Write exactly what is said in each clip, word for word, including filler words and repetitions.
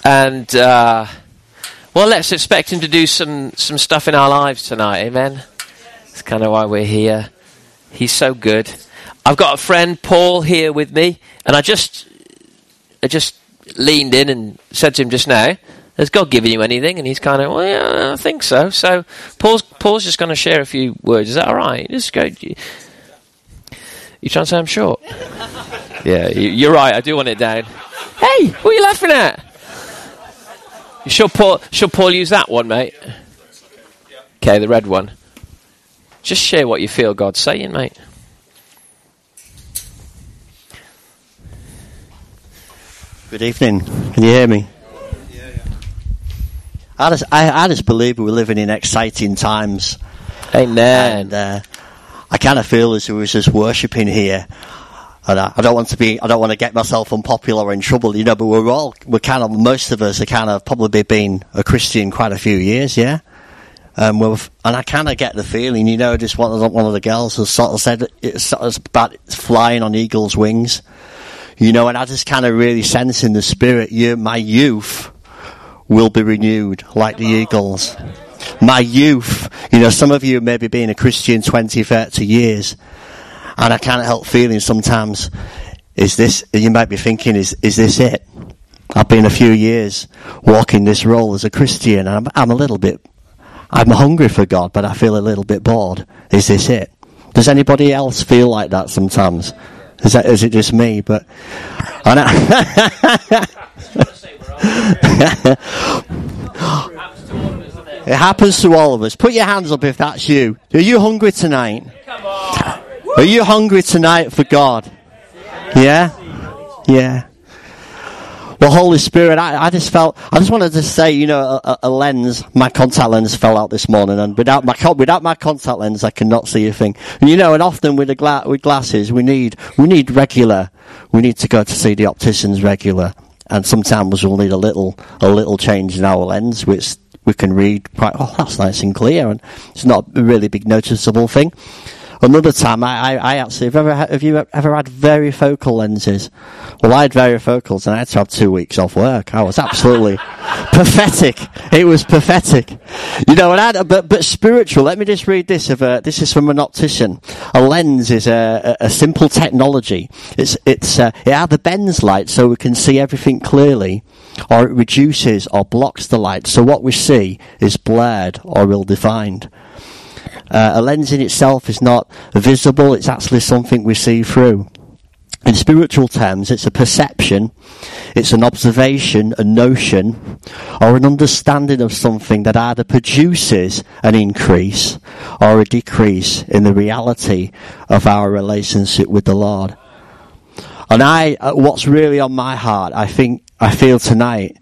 And, uh, well, let's expect him to do some, some stuff in our lives tonight, amen? That's kind of why we're here. He's so good. I've got a friend, Paul, here with me, and I just, I just leaned in and said to him just now, has God given you anything? And he's kind of, well, yeah, I think so. So Paul's, Paul's just going to share a few words. Is that all right? Just go. You, you trying to say I'm short? Yeah, you, you're right. I do want it down. Hey, what are you laughing at? Should Paul, should Paul use that one, mate? Okay, the red one. Just share what you feel God's saying, mate. Good evening. Can you hear me? Yeah, yeah. I just, I, I just believe we're living in exciting times. Amen. And uh, I kind of feel as if we was just worshipping here. And I, I don't want to be, I don't want to get myself unpopular or in trouble, you know, but we're all, we're kind of, most of us are kind of probably been a Christian quite a few years, yeah? Um, we've, and I kind of get the feeling, you know, just one of the, one of the girls has sort of said it's sort of about flying on eagle's wings, you know, and I just kind of really sense in the spirit, you, my youth will be renewed like the eagles. My youth, you know, some of you maybe been a Christian twenty, thirty years. And I can't help feeling sometimes, is this, you might be thinking, is is this it? I've been a few years walking this role as a Christian, and I'm, I'm a little bit, I'm hungry for God, but I feel a little bit bored. Is this it? Does anybody else feel like that sometimes? Is that, is it just me? But, and I, it happens to all of us. Put your hands up if that's you. Are you hungry tonight? Come on. Are you hungry tonight for God? Yeah? Yeah. Well, Holy Spirit, I, I just felt, I just wanted to say, you know, a, a lens, my contact lens fell out this morning, and without my without my contact lens, I cannot see a thing. And you know, and often with the gla- with glasses, we need we need regular, we need to go to see the opticians regular, and sometimes we'll need a little a little change in our lens, which we can read quite. Oh, that's nice and clear, and it's not a really big noticeable thing. Another time, I, I, I actually, have, ever, have you ever had varifocal lenses? Well, I had varifocals, and I had to have two weeks off work. I was absolutely pathetic. It was pathetic. You know, and I had, but, but spiritual, let me just read this. Of a, this is from an optician. A lens is a, a, a simple technology. It's, it's, uh, it either bends light so we can see everything clearly, or it reduces or blocks the light. So what we see is blurred or ill-defined. Uh, a lens in itself is not visible, it's actually something we see through. In spiritual terms, it's a perception, it's an observation, a notion, or an understanding of something that either produces an increase or a decrease in the reality of our relationship with the Lord. And I, uh, what's really on my heart, I think, I feel tonight,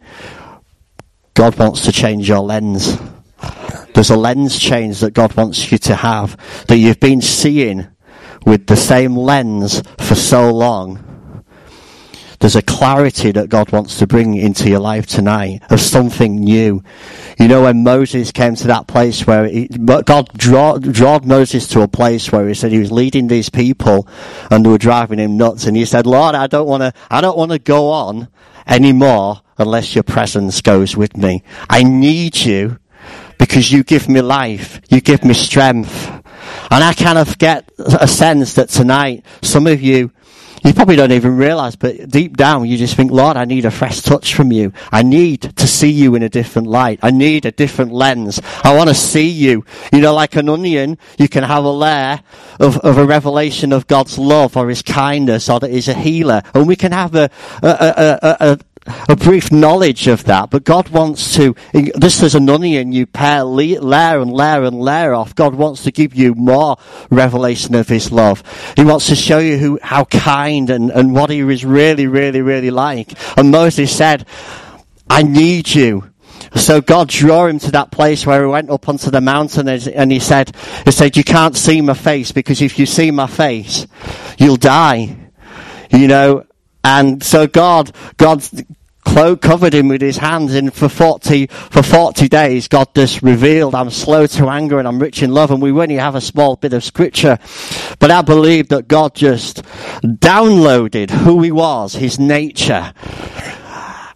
God wants to change your lens. There's a lens change that God wants you to have, that you've been seeing with the same lens for so long. There's a clarity that God wants to bring into your life tonight of something new. You know, when Moses came to that place where he, God draw, drawed Moses to a place where he said he was leading these people and they were driving him nuts, and he said, Lord, I don't want to, I don't want to go on anymore unless your presence goes with me. I need you. Because you give me life, you give me strength. And I kind of get a sense that tonight, some of you, you probably don't even realise, but deep down you just think, Lord, I need a fresh touch from you. I need to see you in a different light. I need a different lens. I want to see you. You know, like an onion, you can have a layer of, of a revelation of God's love or his kindness or that he's a healer. And we can have a, a, a, a, a a brief knowledge of that, but God wants to, this is an onion you pare layer and layer and layer off. God wants to give you more revelation of his love. He wants to show you who, how kind and, and what he is really, really, really like. And Moses said, I need you. So God drew him to that place where he went up onto the mountain, and he said, he said, you can't see my face, because if you see my face, you'll die. You know, and so God, God covered him with his hands, and for forty, for forty days, God just revealed, I'm slow to anger and I'm rich in love. And we only have a small bit of scripture, but I believe that God just downloaded who he was, his nature.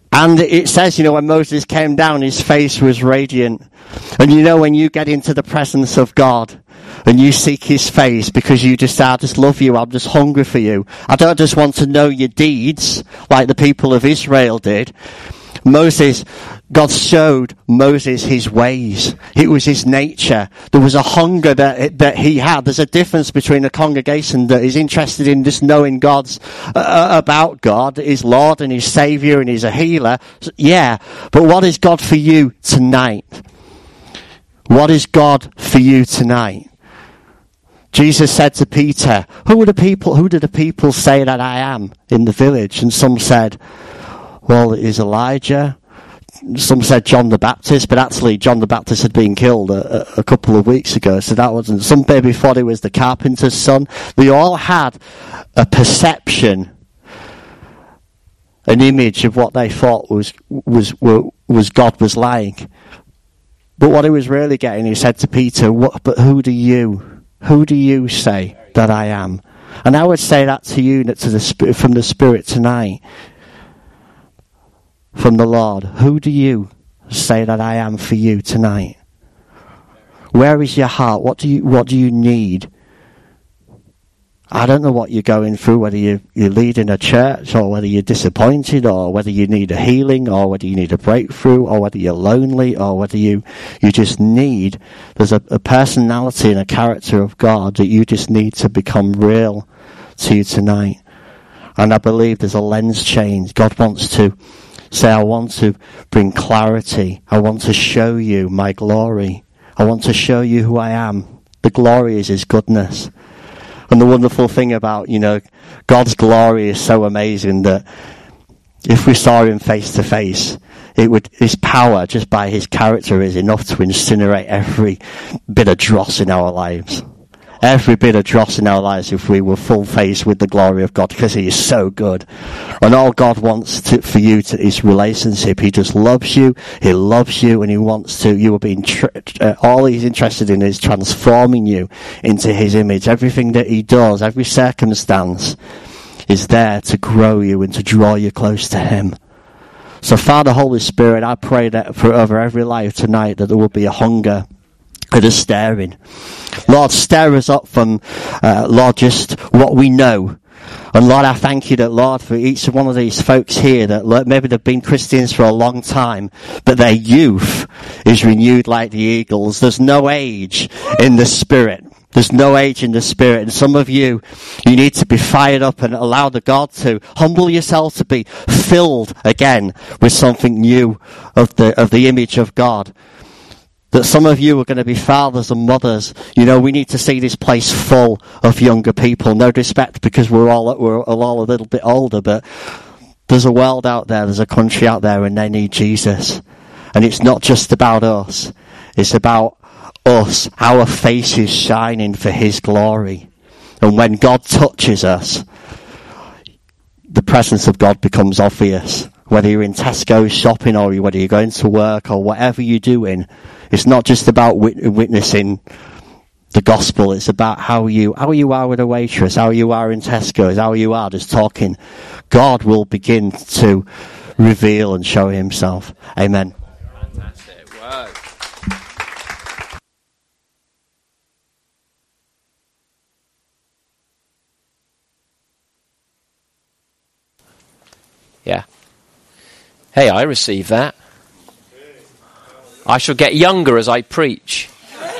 And it says, you know, when Moses came down, his face was radiant. And you know, when you get into the presence of God and you seek his face because you just, I just love you, I'm just hungry for you. I don't just want to know your deeds like the people of Israel did. Moses, God showed Moses his ways. It was his nature. There was a hunger that that he had. There's a difference between a congregation that is interested in just knowing God's uh, about God, his Lord and his Savior, and he's a healer. Yeah, but what is God for you tonight? What is God for you tonight? Jesus said to Peter, "Who are the people? Who do the people say that I am in the village?" And some said, well, it is Elijah. Some said John the Baptist, but actually John the Baptist had been killed a, a, a couple of weeks ago, so that wasn't. Some maybe thought he was the carpenter's son. They all had a perception, an image of what they thought was was was God was like. But what he was really getting, he said to Peter, "What? But who do you? Who do you say that I am?" And I would say that to you, to the from the Spirit tonight. From the Lord, who do you say that I am for you tonight? Where is your heart? What do you what do you need? I don't know what you're going through, whether you, you're leading a church, or whether you're disappointed, or whether you need a healing, or whether you need a breakthrough, or whether you're lonely, or whether you, you just need, there's a, a personality and a character of God that you just need to become real to you tonight. And I believe there's a lens change. God wants to say, I want to bring clarity. I want to show you my glory. I want to show you who I am. The glory is his goodness. And the wonderful thing about, you know, God's glory is so amazing that if we saw him face to face, it would, his power just by his character is enough to incinerate every bit of dross in our lives. Every bit of dross in our lives if we were full faced with the glory of God, because he is so good. And all God wants to, for you to, is relationship. He just loves you. He loves you, and he wants to, you are being, tr- uh, all he's interested in is transforming you into his image. Everything that he does, every circumstance is there to grow you and to draw you close to him. So Father, Holy Spirit, I pray that for over every life tonight that there will be a hunger and a stirring. Lord, stir us up from, uh, Lord, just what we know. And Lord, I thank you that, Lord, for each one of these folks here that Lord, maybe they've been Christians for a long time, but their youth is renewed like the eagles. There's no age in the Spirit. There's no age in the Spirit. And some of you, you need to be fired up and allow the God to humble yourself to be filled again with something new of the, of the image of God. That some of you are going to be fathers and mothers. You know, we need to see this place full of younger people. No disrespect, because we're all we're all a little bit older, but there's a world out there, there's a country out there, and they need Jesus. And it's not just about us. It's about us, our faces shining for his glory. And when God touches us, the presence of God becomes obvious. Whether you're in Tesco shopping, or whether you're going to work, or whatever you're doing, it's not just about wit- witnessing the gospel. It's about how you how you are with a waitress, how you are in Tesco, how you are just talking. God will begin to reveal and show himself. Amen. Fantastic word. Yeah. Hey, I receive that. I shall get younger as I preach.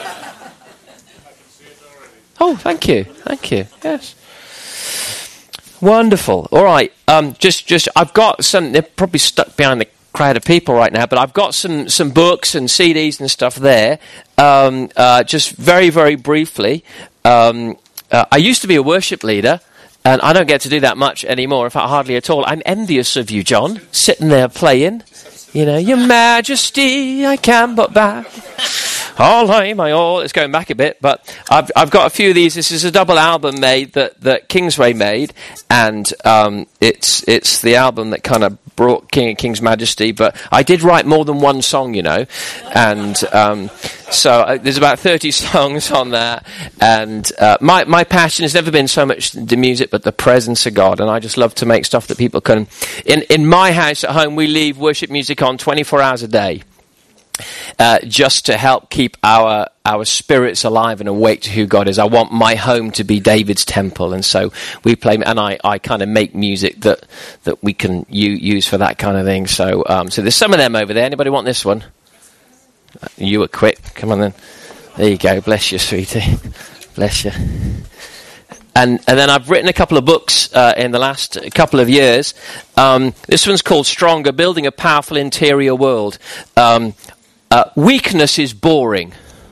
Oh, thank you, thank you. Yes, wonderful. All right, um, just, just, I've got some. They're probably stuck behind the crowd of people right now, but I've got some, some books and C Ds and stuff there. Um, uh, just very, very briefly, um, uh, I used to be a worship leader. And I don't get to do that much anymore, in fact, hardly at all. I'm envious of you, John, sitting there playing. You know, Your Majesty, I can but bow. I'll lay my all. It's going back a bit, but I've I've got a few of these. This is a double album made that, that Kingsway made, and um, it's it's the album that kind of brought King of Kings Majesty. But I did write more than one song, you know, and um, so uh, there's about thirty songs on there. And uh, my my passion has never been so much the music, but the presence of God. And I just love to make stuff that people can. In in my house at home, we leave worship music on twenty-four hours a day. Uh, just to help keep our our spirits alive and awake to who God is. I want my home to be David's temple, and so we play. And I, I kind of make music that that we can u- use for that kind of thing. So um, so there's some of them over there. Anybody want this one? You were quick. Come on then. There you go. Bless you, sweetie. Bless you. And and then I've written a couple of books uh, in the last couple of years. Um, this one's called Stronger: Building a Powerful Interior World. Um, Uh, weakness is boring.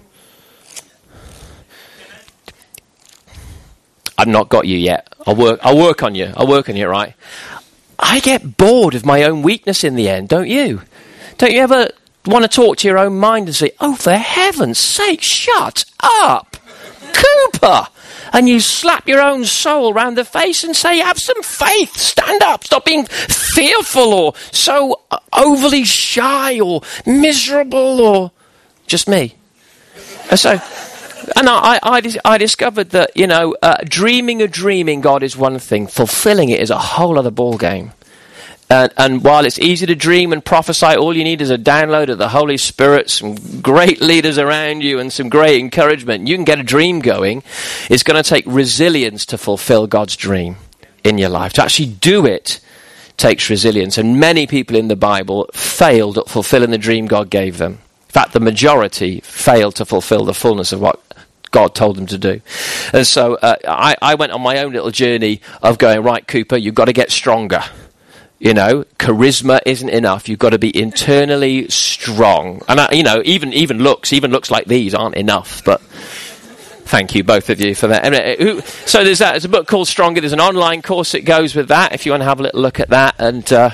I've not got you yet. I'll work. I'll work on you. I'll work on you, right? I get bored of my own weakness in the end, don't you? Don't you ever want to talk to your own mind and say, "Oh, for heaven's sake, shut up, Cooper!" And you slap your own soul round the face and say, "Have some faith. Stand up. Stop being fearful or so overly shy or miserable or just me." And so, and I, I, I discovered that, you know, uh, dreaming a dream in God is one thing. Fulfilling it is a whole other ball game. And, and while it's easy to dream and prophesy, all you need is a download of the Holy Spirit, some great leaders around you, and some great encouragement. You can get a dream going. It's going to take resilience to fulfill God's dream in your life. To actually do it takes resilience. And many people in the Bible failed at fulfilling the dream God gave them. In fact, the majority failed to fulfill the fullness of what God told them to do. And so uh, I, I went on my own little journey of going, right, Cooper, you've got to get stronger. You know, charisma isn't enough. You've got to be internally strong. And, I, you know, even even looks, even looks like these aren't enough. But thank you, both of you, for that. Anyway, so there's that. There's a book called Stronger. There's an online course that goes with that, if you want to have a little look at that. And uh,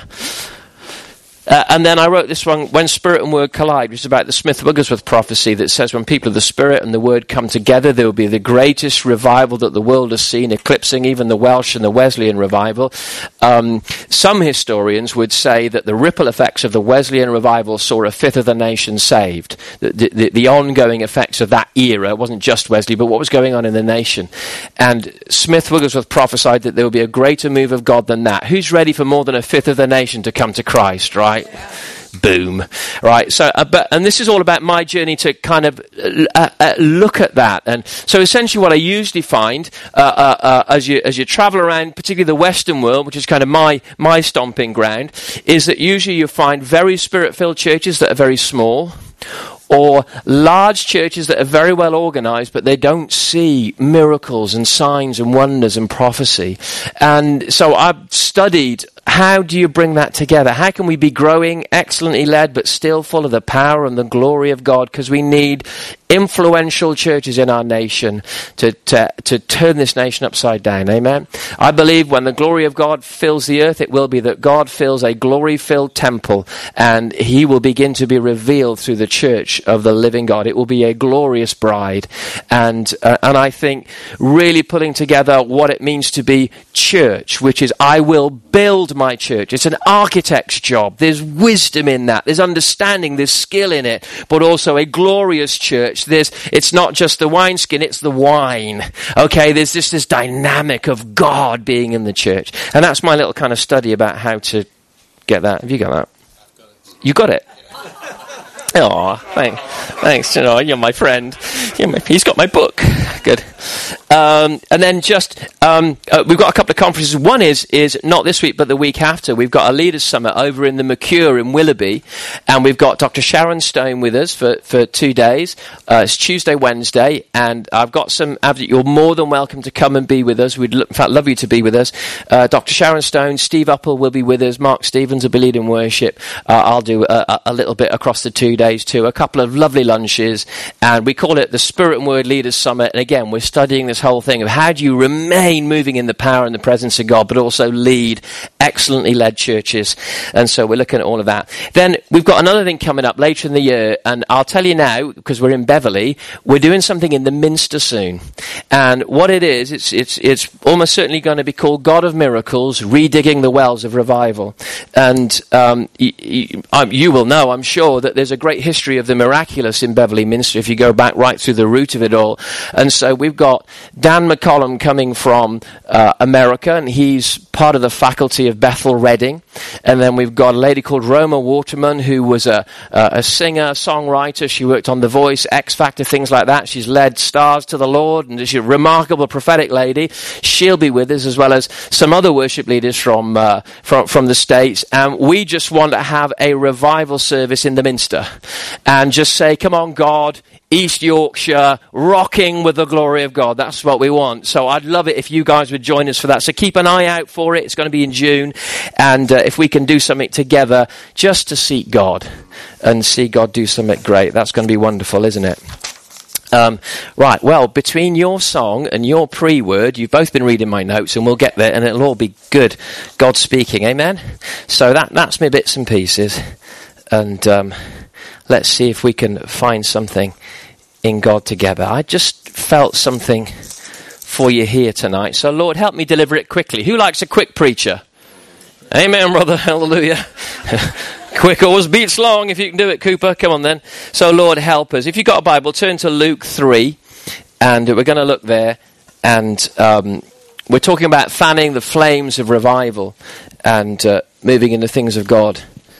uh, and then I wrote this one, When Spirit and Word Collide, which is about the Smith Wigglesworth prophecy that says when people of the Spirit and the Word come together, there will be the greatest revival that the world has seen, eclipsing even the Welsh and the Wesleyan revival. Um, some historians would say that the ripple effects of the Wesleyan revival saw a fifth of the nation saved. The, the, the ongoing effects of that era wasn't just Wesley, but what was going on in the nation. And Smith Wigglesworth prophesied that there will be a greater move of God than that. Who's ready for more than a fifth of the nation to come to Christ, right? Boom. Right. So, uh, but, and this is all about my journey to kind of uh, uh, look at that. And so essentially what I usually find, uh, uh, uh, as you, as you travel around, particularly the Western world, which is kind of my, my stomping ground, is that usually you find very spirit-filled churches that are very small, or large churches that are very well organized, but they don't see miracles and signs and wonders and prophecy. And so I've studied, how do you bring that together? How can we be growing, excellently led, but still full of the power and the glory of God? Because we need influential churches in our nation to, to, to turn this nation upside down. Amen? I believe when the glory of God fills the earth, it will be that God fills a glory-filled temple, and he will begin to be revealed through the church of the living God. It will be a glorious bride. And uh, and I think really putting together what it means to be church, which is I will build my church. It's an architect's job. There's wisdom in that. There's understanding. There's skill in it. But also a glorious church. There's, it's not just the wineskin, it's the wine. Okay, there's just this dynamic of God being in the church. And that's my little kind of study about how to get that. Have you got that? You got it? Oh, thanks. Thanks. You know, you're my friend. You're my, he's got my book. Good. Um, and then just, um, uh, we've got a couple of conferences. One is, is not this week, but the week after. We've got a leaders summit over in the Mercure in Willoughby. And we've got Doctor Sharon Stone with us for, for two days. Uh, it's Tuesday, Wednesday. And I've got some, you're more than welcome to come and be with us. We'd, in fact, love you to be with us. Uh, Doctor Sharon Stone, Steve Uppel will be with us. Mark Stevens will be leading worship. Uh, I'll do a, a little bit across the two days too. A couple of lovely lunches. And we call it the Spirit and Word Leaders Summit. And again, we're studying this whole thing of how do you remain moving in the power and the presence of God, but also lead excellently led churches. And so we're looking at all of that. Then we've got another thing coming up later in the year, and I'll tell you now, because we're in Beverley, we're doing something in the Minster soon. And what it is, it's it's it's almost certainly going to be called God of Miracles, Redigging the Wells of Revival. And um, y- y- um, you will know, I'm sure, that there's a great history of the miraculous in Beverley Minster if you go back right through the root of it all. And so we've got Dan McCollum coming from uh, America, and he's part of the faculty of Bethel Reading. And then we've got a lady called Roma Waterman, who was a, uh, a singer, songwriter. She worked on The Voice, X Factor, things like that. She's led stars to the Lord, and she's a remarkable prophetic lady. She'll be with us, as well as some other worship leaders from uh, from, from the States. And we just want to have a revival service in the Minster and just say, come on, God, East Yorkshire, rocking with the glory of God. That's what we want. So I'd love it if you guys would join us for that. So keep an eye out for it. It's going to be in June. And uh, if we can do something together just to seek God and see God do something great, that's going to be wonderful, isn't it? Um, right, well, between your song and your pre-word, you've both been reading my notes, and we'll get there, and it'll all be good. God speaking, amen? So that that's my bits and pieces. And um, let's see if we can find something in God together. I just felt something for you here tonight. So, Lord, help me deliver it quickly. Who likes a quick preacher? Amen, brother. Hallelujah. Quick always beats long. If you can do it, Cooper. Come on then. So, Lord, help us. If you've got a Bible, turn to Luke three, and we're going to look there. And um, we're talking about fanning the flames of revival and uh, moving into things of God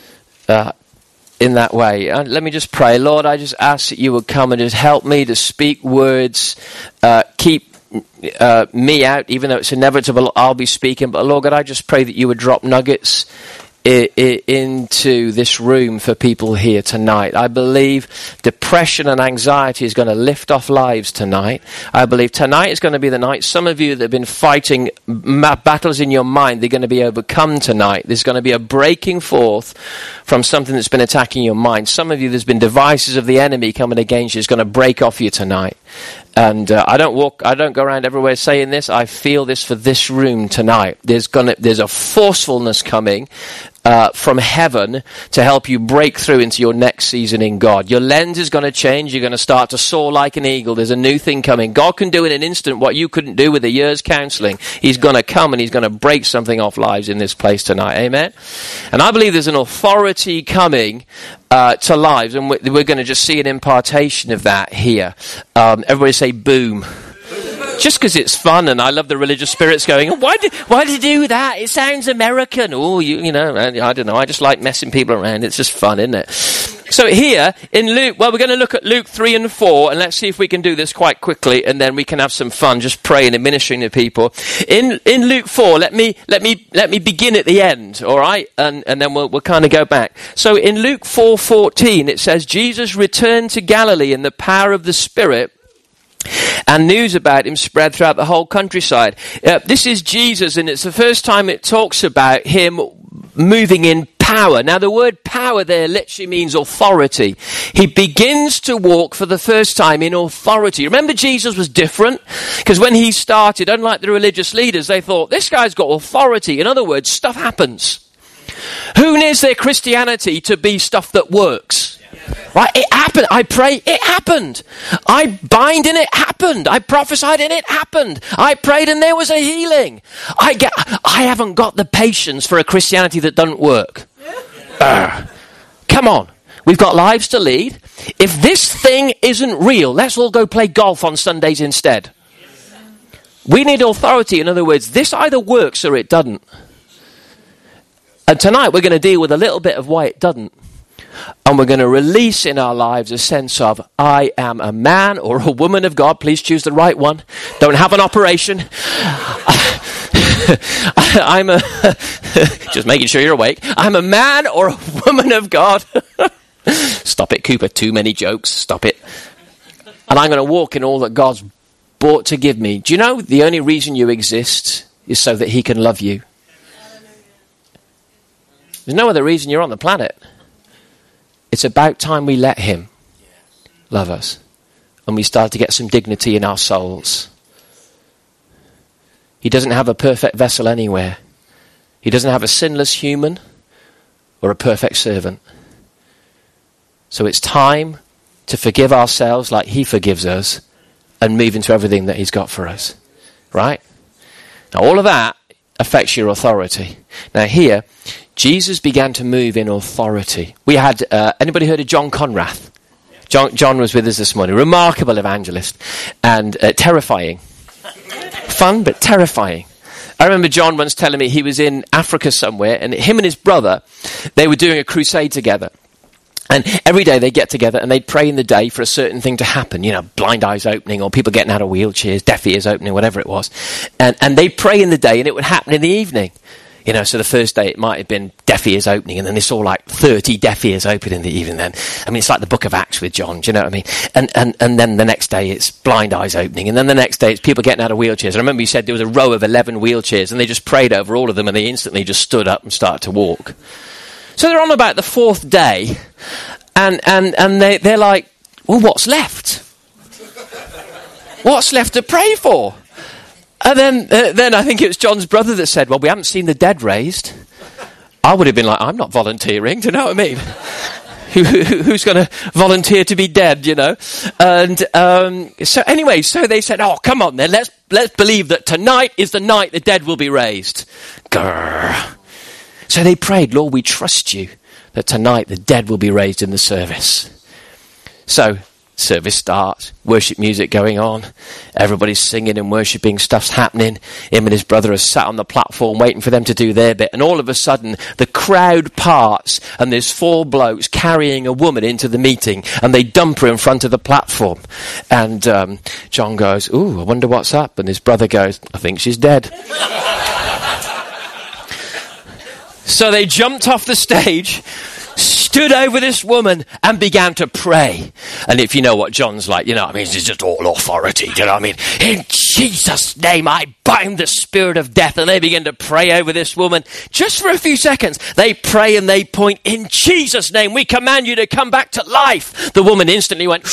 uh, in that way. Uh, let me just pray. Lord, I just ask that you would come and just help me to speak words, uh, keep uh, me out, even though it's inevitable I'll be speaking. But Lord God, I just pray that you would drop nuggets I, I, into this room for people here tonight. I believe depression and anxiety is going to lift off lives tonight. I believe tonight is going to be the night some of you that have been fighting ma- battles in your mind, they're going to be overcome tonight. There's going to be a breaking forth from something that's been attacking your mind. Some of you, there's been devices of the enemy coming against you. It's going to break off you tonight. And uh, I don't walk, I don't go around everywhere saying this. I feel this for this room tonight. There's gonna, there's a forcefulness coming uh, from heaven to help you break through into your next season in God. Your lens is going to change. You're going to start to soar like an eagle. There's a new thing coming. God can do in an instant what you couldn't do with a year's counseling. He's going to come and he's going to break something off lives in this place tonight. Amen. And I believe there's an authority coming Uh, to lives, and we're, we're going to just see an impartation of that here. Um, everybody say boom. Just because it's fun, and I love the religious spirits going, why did why did you do that? It sounds American. Oh, you you know, I don't know. I just like messing people around. It's just fun, isn't it? So here in Luke, well, we're going to look at Luke three and four, and let's see if we can do this quite quickly, and then we can have some fun, just praying and ministering to people. In in Luke four, let me let me let me begin at the end, all right, and and then we'll we'll kind of go back. So in Luke four fourteen, it says Jesus returned to Galilee in the power of the Spirit, and news about him spread throughout the whole countryside. Uh, this is Jesus, and it's the first time it talks about him moving in power. Now, the word power there literally means authority. He begins to walk for the first time in authority. Remember, Jesus was different, because when he started, unlike the religious leaders, they thought, this guy's got authority. In other words, stuff happens. Who needs their Christianity to be stuff that works? Right? It happened. I pray, it happened. I bind and it happened. I prophesied and it happened. I prayed and there was a healing. I get. I haven't got the patience for a Christianity that doesn't work. Uh, come on. We've got lives to lead. If this thing isn't real, let's all go play golf on Sundays instead. We need authority. In other words, this either works or it doesn't. And tonight we're going to deal with a little bit of why it doesn't. And we're going to release in our lives a sense of, I am a man or a woman of God. Please choose the right one. Don't have an operation. I'm a, just making sure you're awake. I'm a man or a woman of God. Stop it, Cooper. Too many jokes. Stop it. And I'm going to walk in all that God's brought to give me. Do you know the only reason you exist is so that he can love you? There's no other reason you're on the planet. It's about time we let him love us. And we start to get some dignity in our souls. He doesn't have a perfect vessel anywhere. He doesn't have a sinless human or a perfect servant. So it's time to forgive ourselves like he forgives us and move into everything that he's got for us. Right? Now all of that affects your authority. Now here, Jesus began to move in authority. We had, uh, anybody heard of John Conrath? John, John was with us this morning. Remarkable evangelist and uh, terrifying. Fun, but terrifying. I remember John once telling me he was in Africa somewhere, and him and his brother, they were doing a crusade together. And every day they'd get together and they'd pray in the day for a certain thing to happen. You know, blind eyes opening or people getting out of wheelchairs, deaf ears opening, whatever it was. And, and they'd pray in the day and it would happen in the evening. You know, so the first day it might have been deaf ears opening, and then they saw like thirty deaf ears open in the evening then. I mean, it's like the book of Acts with John, do you know what I mean? And, and, and then the next day it's blind eyes opening, and then the next day it's people getting out of wheelchairs. I remember you said there was a row of eleven wheelchairs, and they just prayed over all of them, and they instantly just stood up and started to walk. So they're on about the fourth day, and, and, and they, they're like, well, what's left? What's left to pray for? And then, uh, then I think it was John's brother that said, well, we haven't seen the dead raised. I would have been like, I'm not volunteering, do you know what I mean? who, who, who's going to volunteer to be dead, you know? And um, so anyway, so they said, oh, come on then, let's, let's believe that tonight is the night the dead will be raised. Grrr. So they prayed, Lord, we trust you that tonight the dead will be raised in the service. So service starts, worship music going on, everybody's singing and worshipping, stuff's happening. Him and his brother are sat on the platform waiting for them to do their bit, and all of a sudden the crowd parts and there's four blokes carrying a woman into the meeting, and they dump her in front of the platform. And um, John goes, ooh, I wonder what's up. And his brother goes, I think she's dead. So they jumped off the stage, stood over this woman and began to pray. And if you know what John's like, you know what I mean, it's just all authority, do you know what I mean? In Jesus' name, I bind the spirit of death. And they begin to pray over this woman. Just for a few seconds, they pray and they point, in Jesus' name, we command you to come back to life. The woman instantly went,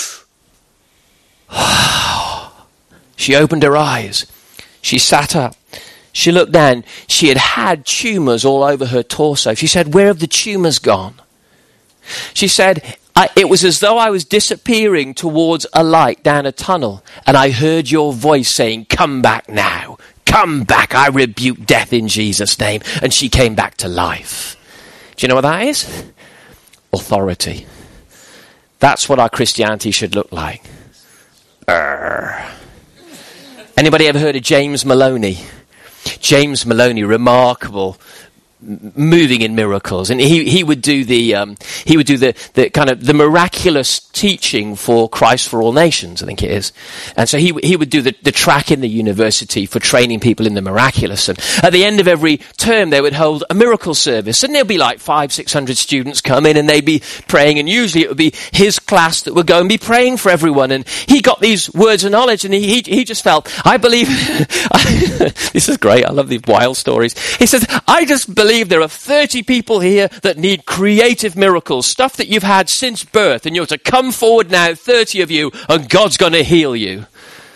she opened her eyes. She sat up. She looked down. She had had tumours all over her torso. She said, where have the tumours gone? She said, I, it was as though I was disappearing towards a light down a tunnel, and I heard your voice saying, come back now. Come back. I rebuke death in Jesus' name. And she came back to life. Do you know what that is? Authority. That's what our Christianity should look like. Urgh. Anybody ever heard of James Maloney? James Maloney, remarkable, moving in miracles, and he he would do the um, he would do the the kind of the miraculous teaching for Christ for All Nations, I think it is, and so he he would do the, the track in the university for training people in the miraculous, and at the end of every term they would hold a miracle service, and there'd be like five six hundred students come in, and they'd be praying, and usually it would be his class that would go and be praying for everyone, and he got these words of knowledge, and he he, he just felt, I believe, this is great, I love these wild stories. He says, I just believe there are thirty people here that need creative miracles, stuff that you've had since birth, and you're to come forward now, thirty of you, and God's going to heal you.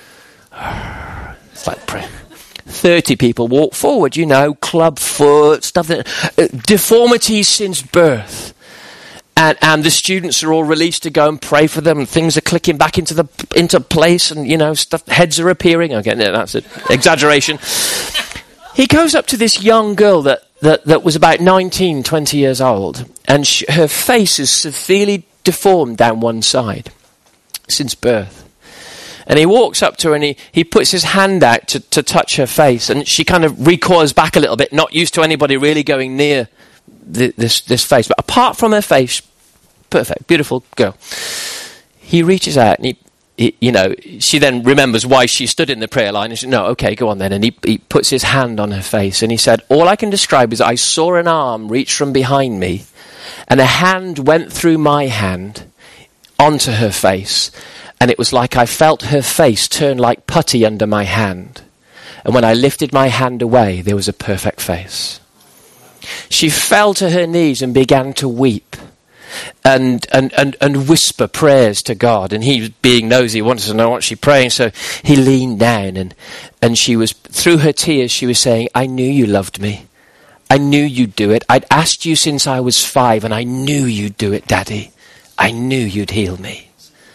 It's like prayer. thirty people walk forward, you know, club foot, stuff that, uh, deformities since birth. And, and the students are all released to go and pray for them, and things are clicking back into the into place, and, you know, stuff, heads are appearing. Okay, no, that's an exaggeration. He goes up to this young girl that, that, that was about nineteen, twenty years old, and she, her face is severely deformed down one side since birth. And he walks up to her and he, he puts his hand out to, to touch her face, and she kind of recoils back a little bit, not used to anybody really going near the, this, this face. But apart from her face, perfect, beautiful girl. He reaches out and he, he, you know, she then remembers why she stood in the prayer line, and she said, no, okay, go on then. And he, he puts his hand on her face, and he said, all I can describe is I saw an arm reach from behind me, and a hand went through my hand onto her face, and it was like I felt her face turn like putty under my hand. And when I lifted my hand away, there was a perfect face. She fell to her knees and began to weep. and, and, and, and whisper prayers to God. And he, being nosy, wanted to know what she's praying. So he leaned down and, and she was, through her tears, she was saying, I knew you loved me. I knew you'd do it. I'd asked you since I was five, and I knew you'd do it, Daddy. I knew you'd heal me.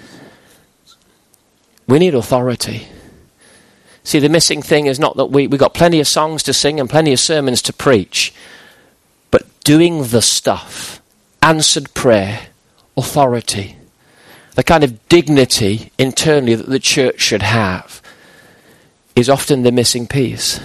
We need authority. See, the missing thing is not that we, we've got plenty of songs to sing and plenty of sermons to preach, but doing the stuff, answered prayer, authority, the kind of dignity internally that the church should have, is often the missing piece.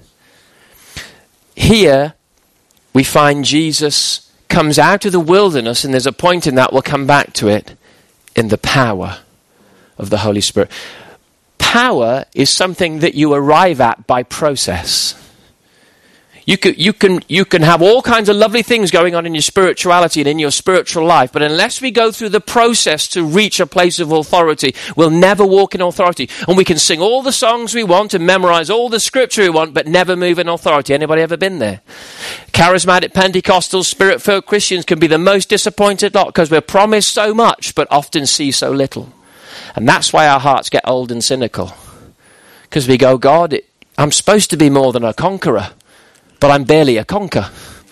Here, we find Jesus comes out of the wilderness, and there's a point in that, we'll come back to it, in the power of the Holy Spirit. Power is something that you arrive at by process. You can, you can, you can have all kinds of lovely things going on in your spirituality and in your spiritual life, but unless we go through the process to reach a place of authority, we'll never walk in authority. And we can sing all the songs we want and memorize all the scripture we want, but never move in authority. Anybody ever been there? Charismatic, Pentecostal, Spirit-filled Christians can be the most disappointed lot because we're promised so much, but often see so little. And that's why our hearts get old and cynical. Because we go, God, it, I'm supposed to be more than a conqueror, but I'm barely a conquer.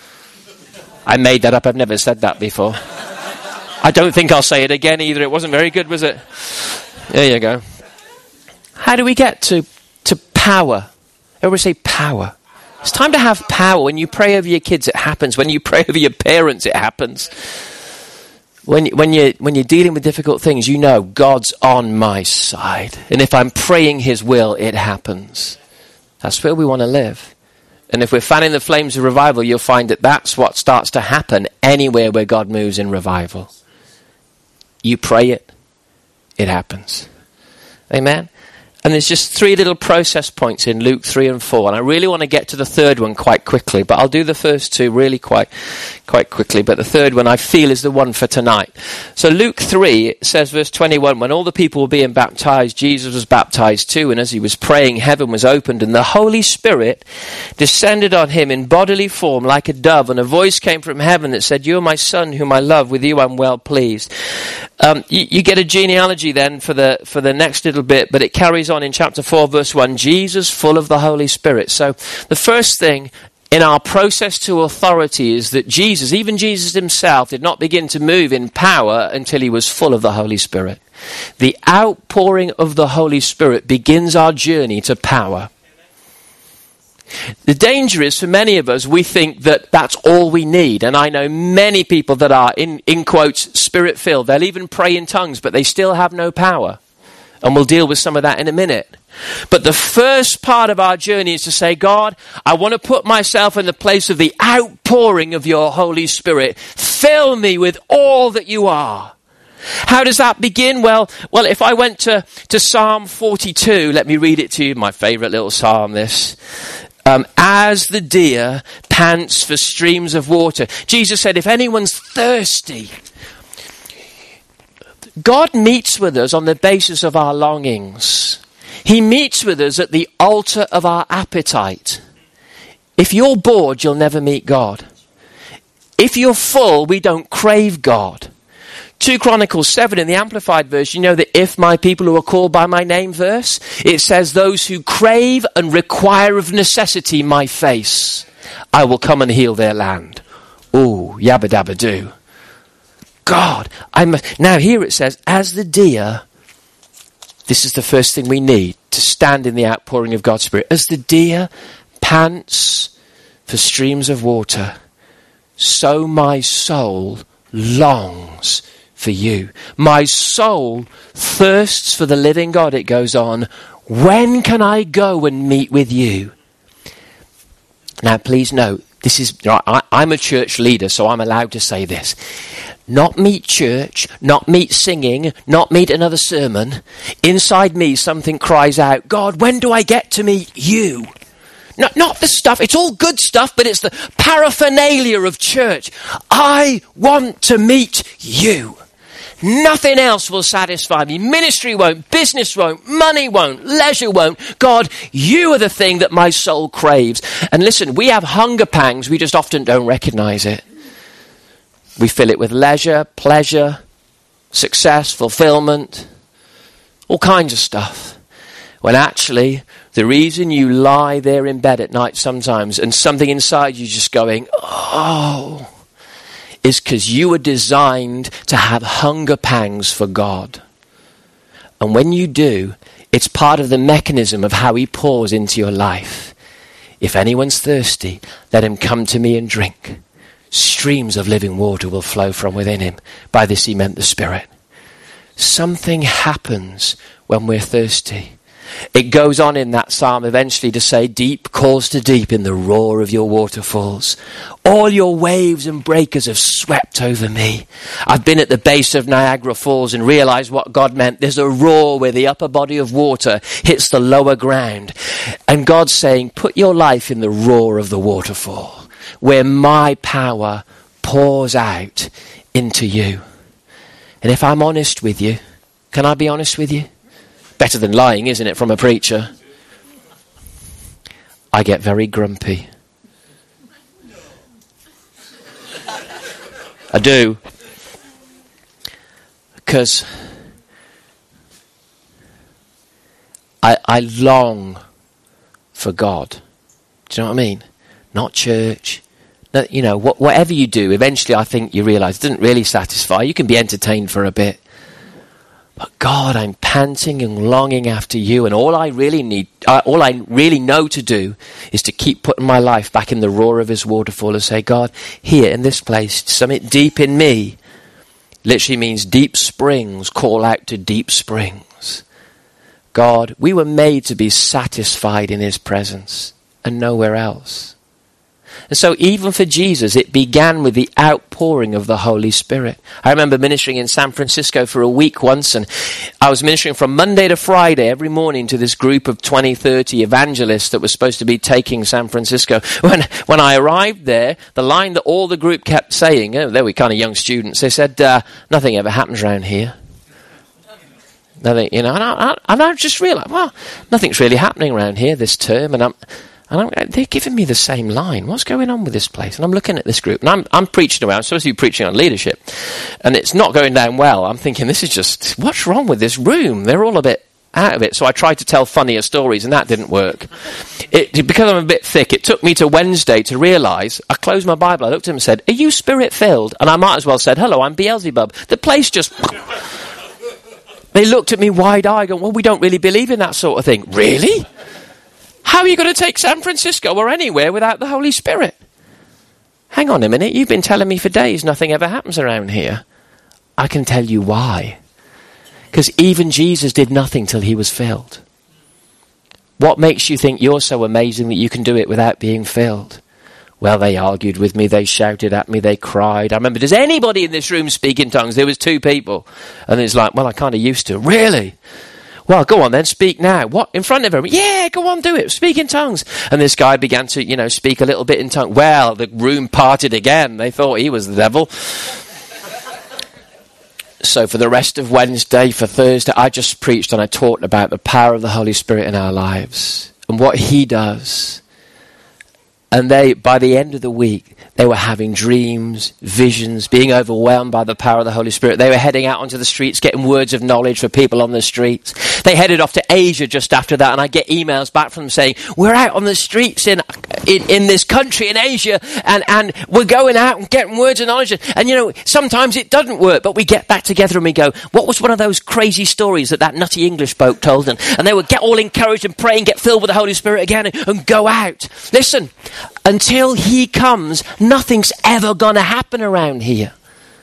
I made that up. I've never said that before. I don't think I'll say it again either. It wasn't very good, was it? There you go. How do we get to, to power? Everybody say power. It's time to have power. When you pray over your kids, it happens. When you pray over your parents, it happens. When, when, you, when you're dealing with difficult things, you know God's on my side. And if I'm praying his will, it happens. That's where we want to live. And if we're fanning the flames of revival, you'll find that that's what starts to happen anywhere where God moves in revival. You pray it, it happens. Amen? And there's just three little process points in Luke three and four. And I really want to get to the third one quite quickly, but I'll do the first two really quite quite quickly. But the third one I feel is the one for tonight. So Luke three says, verse twenty-one, when all the people were being baptized, Jesus was baptized too. And as he was praying, heaven was opened, and the Holy Spirit descended on him in bodily form like a dove. And a voice came from heaven that said, you are my son whom I love. With you I'm well pleased. Um, you, you get a genealogy then for the for the next little bit, but it carries on in chapter four, verse one, Jesus full of the Holy Spirit. So the first thing in our process to authority is that Jesus, even Jesus himself, did not begin to move in power until he was full of the Holy Spirit. The outpouring of the Holy Spirit begins our journey to power. The danger is, for many of us, we think that that's all we need. And I know many people that are, in, in quotes, spirit-filled. They'll even pray in tongues, but they still have no power. And we'll deal with some of that in a minute. But the first part of our journey is to say, God, I want to put myself in the place of the outpouring of your Holy Spirit. Fill me with all that you are. How does that begin? Well, well, if I went to, to Psalm forty-two, let me read it to you, my favorite little psalm, this. Um, as the deer pants for streams of water. Jesus said, if anyone's thirsty, God meets with us on the basis of our longings. He meets with us at the altar of our appetite. If you're bored, you'll never meet God. If you're full, we don't crave God. Second Chronicles seven in the Amplified version, you know the if my people who are called by my name verse? It says those who crave and require of necessity my face, I will come and heal their land. Ooh, yabba dabba do. God, I must. Now here it says, as the deer, this is the first thing we need to stand in the outpouring of God's Spirit. As the deer pants for streams of water, so my soul longs for you. My soul thirsts for the living God, it goes on. When can I go and meet with you? Now, please note, this is, I, I'm a church leader, so I'm allowed to say this. Not meet church, not meet singing, not meet another sermon. Inside me, something cries out, God, when do I get to meet you? Not, not the stuff, it's all good stuff, but it's the paraphernalia of church. I want to meet you. Nothing else will satisfy me. Ministry won't, business won't, money won't, leisure won't. God, you are the thing that my soul craves. And listen, we have hunger pangs, we just often don't recognize it. We fill it with leisure, pleasure, success, fulfillment, all kinds of stuff. When actually, the reason you lie there in bed at night sometimes and something inside you just going, oh, is because you were designed to have hunger pangs for God. And when you do, it's part of the mechanism of how he pours into your life. If anyone's thirsty, let him come to me and drink. Streams of living water will flow from within him. By this he meant the Spirit. Something happens when we're thirsty. It goes on in that psalm eventually to say, deep calls to deep in the roar of your waterfalls. All your waves and breakers have swept over me. I've been at the base of Niagara Falls and realized what God meant. There's a roar where the upper body of water hits the lower ground. And God's saying, put your life in the roar of the waterfall, where my power pours out into you. And if I'm honest with you, can I be honest with you? Better than lying, isn't it, from a preacher? I get very grumpy. I do. Because I, I long for God. Do you know what I mean? Not church. No, you know, wh- whatever you do, eventually I think you realise it doesn't really satisfy. You can be entertained for a bit. But God, I'm panting and longing after you, and all I really need, uh, all I really know to do is to keep putting my life back in the roar of his waterfall and say, God, here in this place, something deep in me, literally means deep springs call out to deep springs. God, we were made to be satisfied in his presence and nowhere else. And so even for Jesus, it began with the outpouring of the Holy Spirit. I remember ministering in San Francisco for a week once, and I was ministering from Monday to Friday every morning to this group of twenty, thirty evangelists that was supposed to be taking San Francisco. When when I arrived there, the line that all the group kept saying, oh, they were kind of young students, they said, uh, nothing ever happens around here. Nothing, you know, and I, I, and I just realized, well, nothing's really happening around here this term, and I'm... And I'm, they're giving me the same line. What's going on with this place? And I'm looking at this group, and I'm, I'm preaching around. I'm supposed to be preaching on leadership. And it's not going down well. I'm thinking, this is just, what's wrong with this room? They're all a bit out of it. So I tried to tell funnier stories, and that didn't work. It, because I'm a bit thick, it took me to Wednesday to realise, I closed my Bible, I looked at him and said, are you spirit-filled? And I might as well said, hello, I'm Beelzebub. The place just... They looked at me wide-eyed, going, well, we don't really believe in that sort of thing. Really? How are you going to take San Francisco or anywhere without the Holy Spirit? Hang on a minute, you've been telling me for days nothing ever happens around here. I can tell you why. Because even Jesus did nothing till he was filled. What makes you think you're so amazing that you can do it without being filled? Well, they argued with me, they shouted at me, they cried. I remember, does anybody in this room speak in tongues? There was two people. And it's like, well, I kind of used to. Really? Well, go on then, speak now. What? In front of him? Yeah, go on, do it. Speak in tongues. And this guy began to, you know, speak a little bit in tongues. Well, the room parted again. They thought he was the devil. So for the rest of Wednesday, for Thursday, I just preached and I talked about the power of the Holy Spirit in our lives and what he does. And they, by the end of the week, they were having dreams, visions, being overwhelmed by the power of the Holy Spirit. They were heading out onto the streets, getting words of knowledge for people on the streets. They headed off to Asia just after that, and I get emails back from them saying, we're out on the streets in in, in this country in Asia, and, and we're going out and getting words of knowledge. And, you know, sometimes it doesn't work, but we get back together and we go, what was one of those crazy stories that that nutty English bloke told them? And they would get all encouraged and pray and get filled with the Holy Spirit again and, and go out. Listen, until he comes, nothing's ever going to happen around here.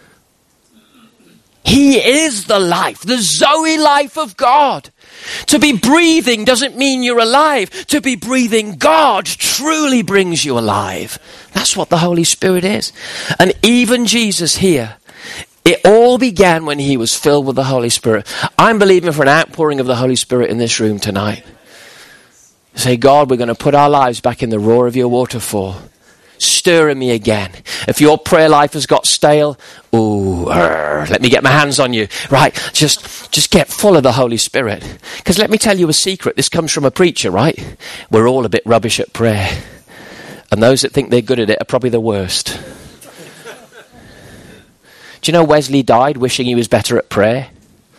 He is the life, the Zoe life of God. To be breathing doesn't mean you're alive. To be breathing God truly brings you alive. That's what the Holy Spirit is. And even Jesus here, it all began when he was filled with the Holy Spirit. I'm believing for an outpouring of the Holy Spirit in this room tonight. Say, God, we're going to put our lives back in the roar of your waterfall. Stir in me again. If your prayer life has got stale, ooh, argh, let me get my hands on you. Right, just just get full of the Holy Spirit. Because let me tell you a secret. This comes from a preacher, right? We're all a bit rubbish at prayer. And those that think they're good at it are probably the worst. Do you know Wesley died wishing he was better at prayer?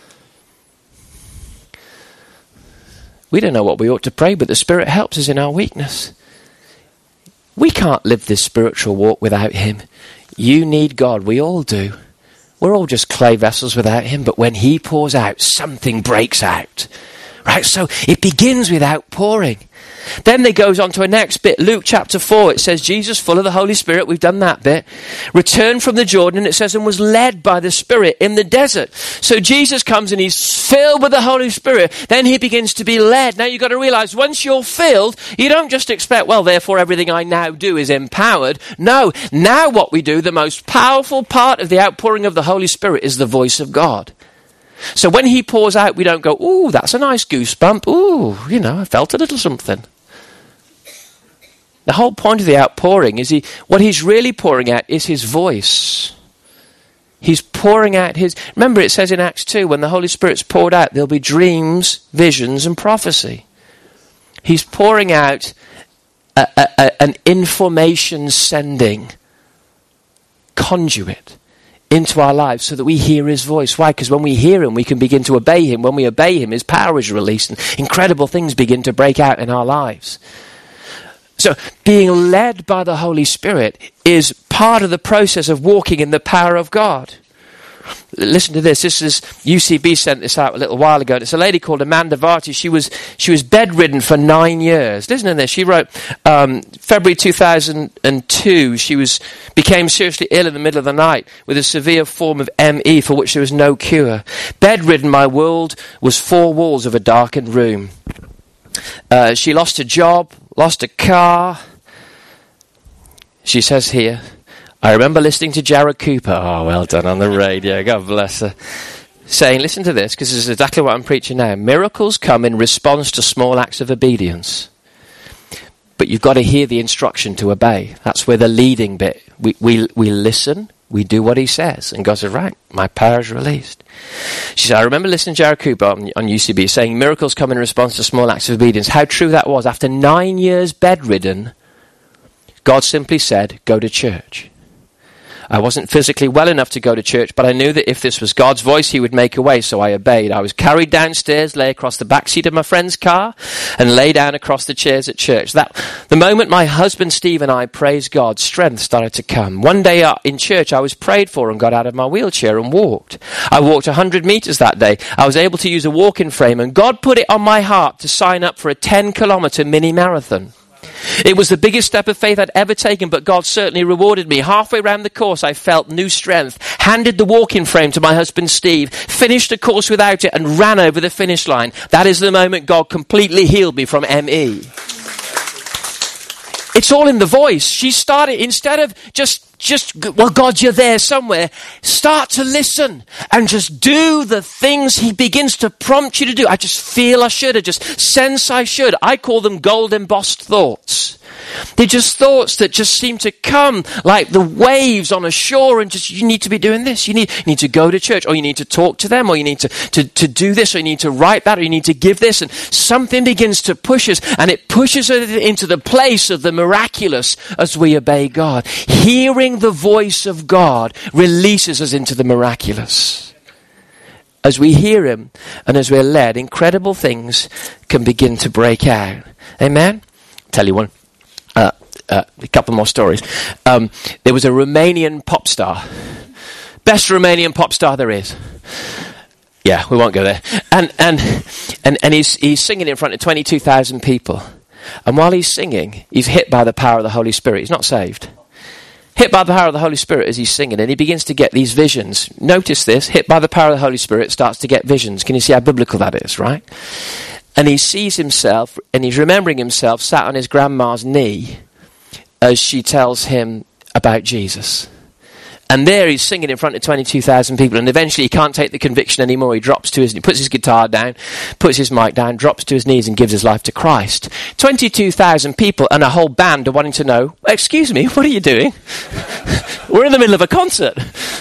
We don't know what we ought to pray, but the Spirit helps us in our weakness. We can't live this spiritual walk without him. You need God. We all do. We're all just clay vessels without him, but when he pours out, something breaks out. Right? So it begins with outpouring. Then it goes on to a next bit. Luke chapter four, it says, Jesus, full of the Holy Spirit, we've done that bit, returned from the Jordan, it says, and was led by the Spirit in the desert. So Jesus comes and he's filled with the Holy Spirit. Then he begins to be led. Now you've got to realize, once you're filled, you don't just expect, well, therefore everything I now do is empowered. No, now what we do, the most powerful part of the outpouring of the Holy Spirit is the voice of God. So when he pours out, we don't go, ooh, that's a nice goosebump. Ooh, you know, I felt a little something. The whole point of the outpouring is he, what he's really pouring out is his voice. He's pouring out his... Remember it says in Acts two, when the Holy Spirit's poured out, there'll be dreams, visions, and prophecy. He's pouring out a, a, a, an information-sending conduit into our lives so that we hear his voice. Why? Because when we hear him, we can begin to obey him. When we obey him, his power is released and incredible things begin to break out in our lives. So being led by the Holy Spirit is part of the process of walking in the power of God. Listen to this. This is, U C B sent this out a little while ago. It's a lady called Amanda Varty. She was she was bedridden for nine years. Listen to this. She wrote, um, February two thousand two, she was became seriously ill in the middle of the night with a severe form of M E for which there was no cure. Bedridden, my world was four walls of a darkened room. Uh, she lost a job, lost a car. She says here, I remember listening to Jared Cooper, oh, well done, on the radio, God bless her, saying, listen to this, because this is exactly what I'm preaching now. Miracles come in response to small acts of obedience. But you've got to hear the instruction to obey. That's where the leading bit. We, we, we listen, we do what he says. And God says, right, my power is released. She said, I remember listening to Jared Cooper on, on U C B saying, miracles come in response to small acts of obedience. How true that was. After nine years bedridden, God simply said, go to church. I wasn't physically well enough to go to church, but I knew that if this was God's voice, he would make a way, so I obeyed. I was carried downstairs, lay across the back seat of my friend's car, and lay down across the chairs at church. That the moment my husband Steve and I praised God, strength started to come. One day uh, in church, I was prayed for and got out of my wheelchair and walked. I walked one hundred meters that day. I was able to use a walking frame, and God put it on my heart to sign up for a ten kilometer mini marathon. It was the biggest step of faith I'd ever taken, but God certainly rewarded me. Halfway around the course, I felt new strength, handed the walking frame to my husband Steve, finished the course without it, and ran over the finish line. That is the moment God completely healed me from M E. It's all in the voice. She started, instead of just, just, well, God, you're there somewhere, start to listen and just do the things he begins to prompt you to do. I just feel I should. I just sense I should. I call them gold embossed thoughts. They're just thoughts that just seem to come like the waves on a shore and just, you need to be doing this. You need, you need to go to church, or you need to talk to them, or you need to, to, to do this, or you need to write that, or you need to give this. And something begins to push us, and it pushes us into the place of the miraculous as we obey God. Hearing the voice of God releases us into the miraculous. As we hear him and as we're led, incredible things can begin to break out. Amen? I'll tell you one. Uh, uh, a couple more stories. Um, there was a Romanian pop star. Best Romanian pop star there is. Yeah, we won't go there. And and and, and he's, he's singing in front of twenty-two thousand people. And while he's singing, he's hit by the power of the Holy Spirit. He's not saved. Hit by the power of the Holy Spirit as he's singing, and he begins to get these visions. Notice this. Hit by the power of the Holy Spirit, starts to get visions. Can you see how biblical that is, right? And he sees himself, and he's remembering himself sat on his grandma's knee as she tells him about Jesus. And there he's singing in front of twenty-two thousand people, and eventually he can't take the conviction anymore. He drops to his, he puts his guitar down, puts his mic down, drops to his knees and gives his life to Christ. twenty-two thousand people and a whole band are wanting to know, excuse me, what are you doing? We're in the middle of a concert.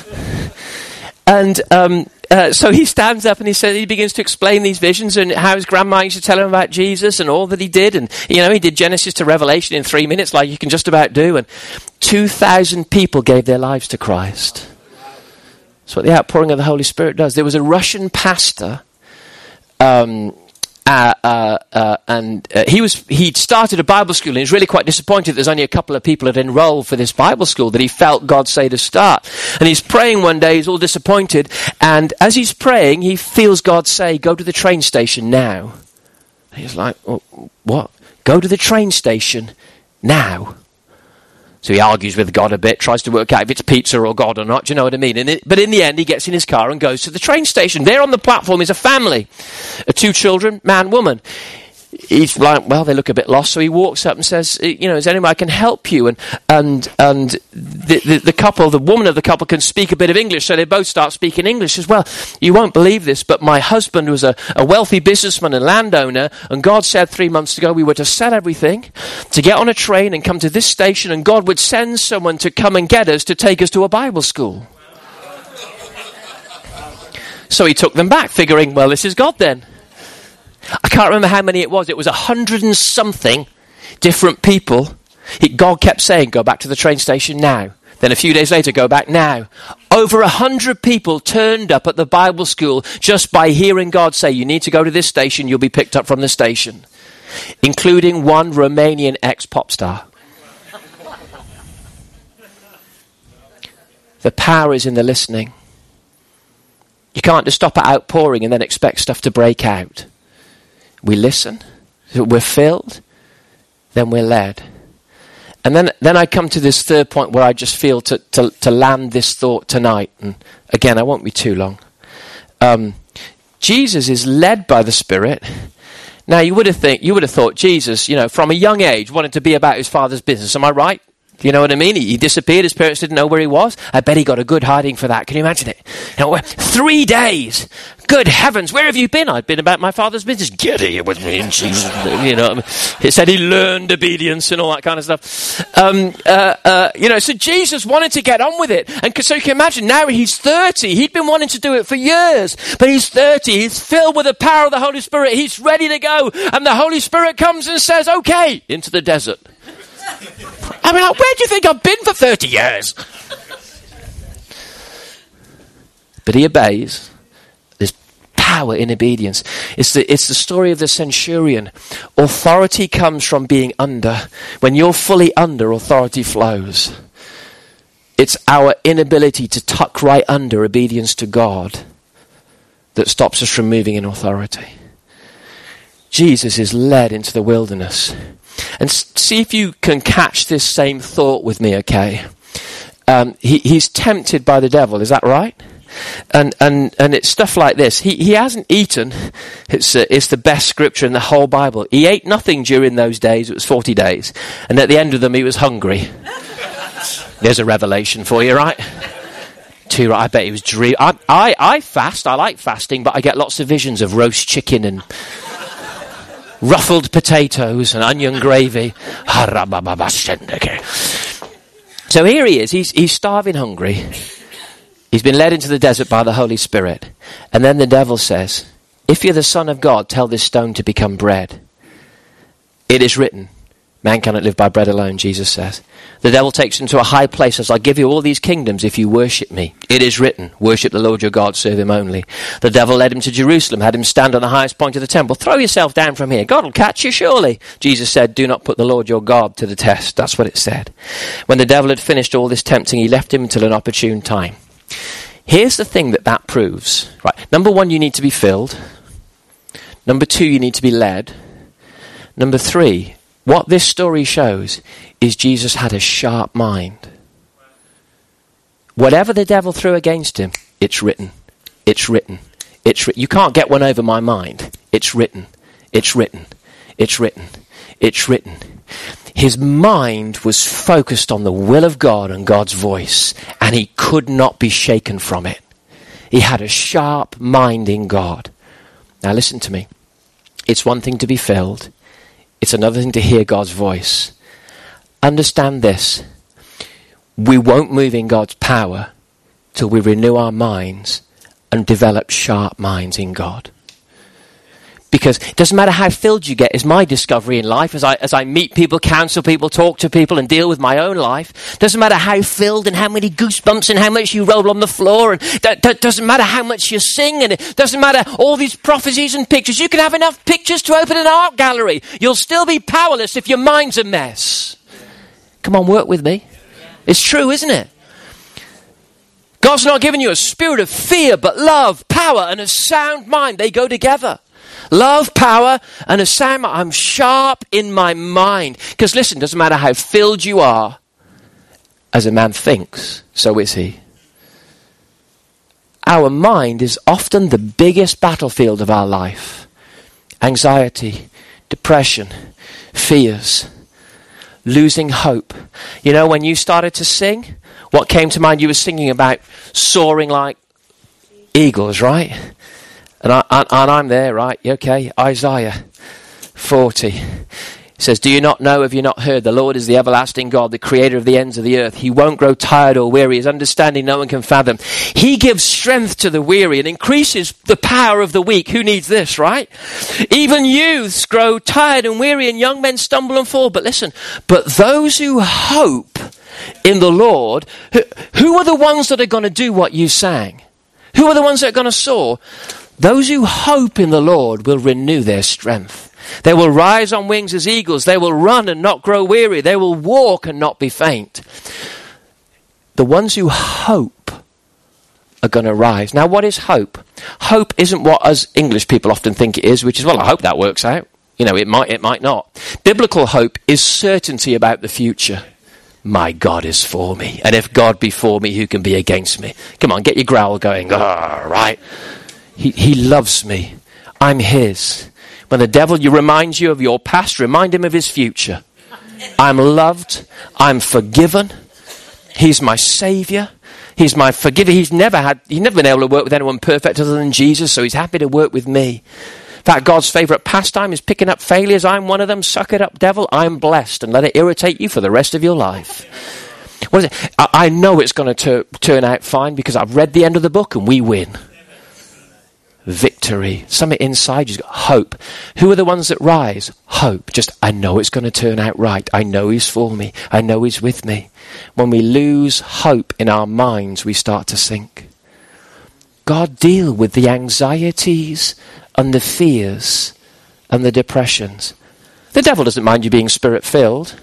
And um, uh, so he stands up and he says, he begins to explain these visions and how his grandma used to tell him about Jesus and all that he did. And, you know, he did Genesis to Revelation in three minutes like you can just about do. And two thousand people gave their lives to Christ. That's what the outpouring of the Holy Spirit does. There was a Russian pastor, um, uh, uh, uh, and uh, he was he'd started a Bible school, and he was really quite disappointed there's only a couple of people that enrolled for this Bible school that he felt God say to start. And he's praying one day, he's all disappointed, and as he's praying, he feels God say, go to the train station now. And he's like, oh, what? Go to the train station now. So he argues with God a bit, tries to work out if it's pizza or God or not, do you know what I mean? And it, but in the end, he gets in his car and goes to the train station. There on the platform is a family, uh, two children, man, woman. He's like, well, they look a bit lost, so he walks up and says, you know, is there anyone I can help you? And and and the, the, the couple, the woman of the couple can speak a bit of English, so they both start speaking English as well. You won't believe this, but my husband was a, a wealthy businessman and landowner, and God said three months ago we were to sell everything, to get on a train and come to this station, and God would send someone to come and get us to take us to a Bible school. So he took them back, figuring, well, this is God then. I can't remember how many it was. It was a hundred and something different people. He, God kept saying, go back to the train station now. Then a few days later, go back now. Over a hundred people turned up at the Bible school just by hearing God say, you need to go to this station, you'll be picked up from the station. Including one Romanian ex-pop star. The power is in the listening. You can't just stop at outpouring and then expect stuff to break out. We listen, we're filled, then we're led. And then, then I come to this third point where I just feel to, to, to land this thought tonight. And again, I won't be too long. Um, Jesus is led by the Spirit. Now, you would have think, you would have thought Jesus, you know, from a young age wanted to be about his Father's business. Am I right? You know what I mean? He, he disappeared. His parents didn't know where he was. I bet he got a good hiding for that. Can you imagine it? You know, three days. Good heavens, where have you been? I've been about my Father's business. Get here with me. And Jesus, you know, it said he learned obedience and all that kind of stuff. Um, uh, uh, you know, so Jesus wanted to get on with it. And so you can imagine, now he's thirty. He'd been wanting to do it for years. But he's thirty. He's filled with the power of the Holy Spirit. He's ready to go. And the Holy Spirit comes and says, okay, into the desert. I mean, like, where do you think I've been for thirty years? But he obeys. There's power in obedience. It's the, it's the story of the centurion. Authority comes from being under. When you're fully under, authority flows. It's our inability to tuck right under obedience to God that stops us from moving in authority. Jesus is led into the wilderness. And see if you can catch this same thought with me, okay? Um, he, he's tempted by the devil, is that right? And and and it's stuff like this. He he hasn't eaten. It's uh, it's the best scripture in the whole Bible. He ate nothing during those days. It was forty days, and at the end of them, he was hungry. There's a revelation for you, right? Too right. I bet he was dream. I, I I fast. I like fasting, but I get lots of visions of roast chicken and ruffled potatoes and onion gravy. So here he is. He's he's starving, hungry. He's been led into the desert by the Holy Spirit. And then the devil says, if you're the Son of God, tell this stone to become bread. It is written, man cannot live by bread alone, Jesus says. The devil takes him to a high place, says, I'll give you all these kingdoms if you worship me. It is written, worship the Lord your God, serve him only. The devil led him to Jerusalem, had him stand on the highest point of the temple. Throw yourself down from here. God will catch you surely. Jesus said, do not put the Lord your God to the test. That's what it said. When the devil had finished all this tempting, he left him until an opportune time. Here's the thing that that proves. Right. Number one, you need to be filled. Number two, you need to be led. Number three, what this story shows is Jesus had a sharp mind. Whatever the devil threw against him, it's written. It's written. It's written. You can't get one over my mind. It's written. It's written. It's written. It's written. His mind was focused on the will of God and God's voice, and he could not be shaken from it. He had a sharp mind in God. Now listen to me. It's one thing to be filled. It's another thing to hear God's voice. Understand this. We won't move in God's power till we renew our minds and develop sharp minds in God. Because it doesn't matter how filled you get, is my discovery in life as I as I meet people, counsel people, talk to people and deal with my own life. Doesn't matter how filled and how many goosebumps and how much you roll on the floor. And that, that doesn't matter how much you sing. And it doesn't matter all these prophecies and pictures. You can have enough pictures to open an art gallery. You'll still be powerless if your mind's a mess. Come on, work with me. It's true, isn't it? God's not giving you a spirit of fear, but love, power, and a sound mind. They go together. Love, power, and a sound mind. I'm sharp in my mind. Because listen, doesn't matter how filled you are, as a man thinks, so is he. Our mind is often the biggest battlefield of our life. Anxiety, depression, fears, losing hope. You know, when you started to sing, what came to mind? You were singing about soaring like eagles, right? And, I, and, and I'm there, right? Okay, Isaiah forty. It says, do you not know, have you not heard? The Lord is the everlasting God, the creator of the ends of the earth. He won't grow tired or weary. His understanding no one can fathom. He gives strength to the weary and increases the power of the weak. Who needs this, right? Even youths grow tired and weary and young men stumble and fall. But listen, but those who hope in the Lord, who, who are the ones that are going to do what you sang? Who are the ones that are going to soar? Those who hope in the Lord will renew their strength. They will rise on wings as eagles. They will run and not grow weary. They will walk and not be faint. The ones who hope are going to rise. Now, what is hope? Hope isn't what us English people often think it is, which is, well, I hope that works out. You know, it might, it might not. Biblical hope is certainty about the future. My God is for me. And if God be for me, who can be against me? Come on, get your growl going. Ah, right. He, he loves me. I'm his. When the devil you reminds you of your past, remind him of his future. I'm loved. I'm forgiven. He's my savior. He's my forgiver. He's never had, he's never been able to work with anyone perfect other than Jesus, so he's happy to work with me. In fact, God's favorite pastime is picking up failures. I'm one of them. Suck it up, devil. I'm blessed, and let it irritate you for the rest of your life. What is it? I, I know it's going to turn out fine because I've read the end of the book and we win. Victory. Something inside you's got hope. Who are the ones that rise? Hope. Just, I know it's going to turn out right. I know he's for me. I know he's with me. When we lose hope in our minds, we start to sink. God deal with the anxieties and the fears and the depressions. The devil doesn't mind you being spirit-filled.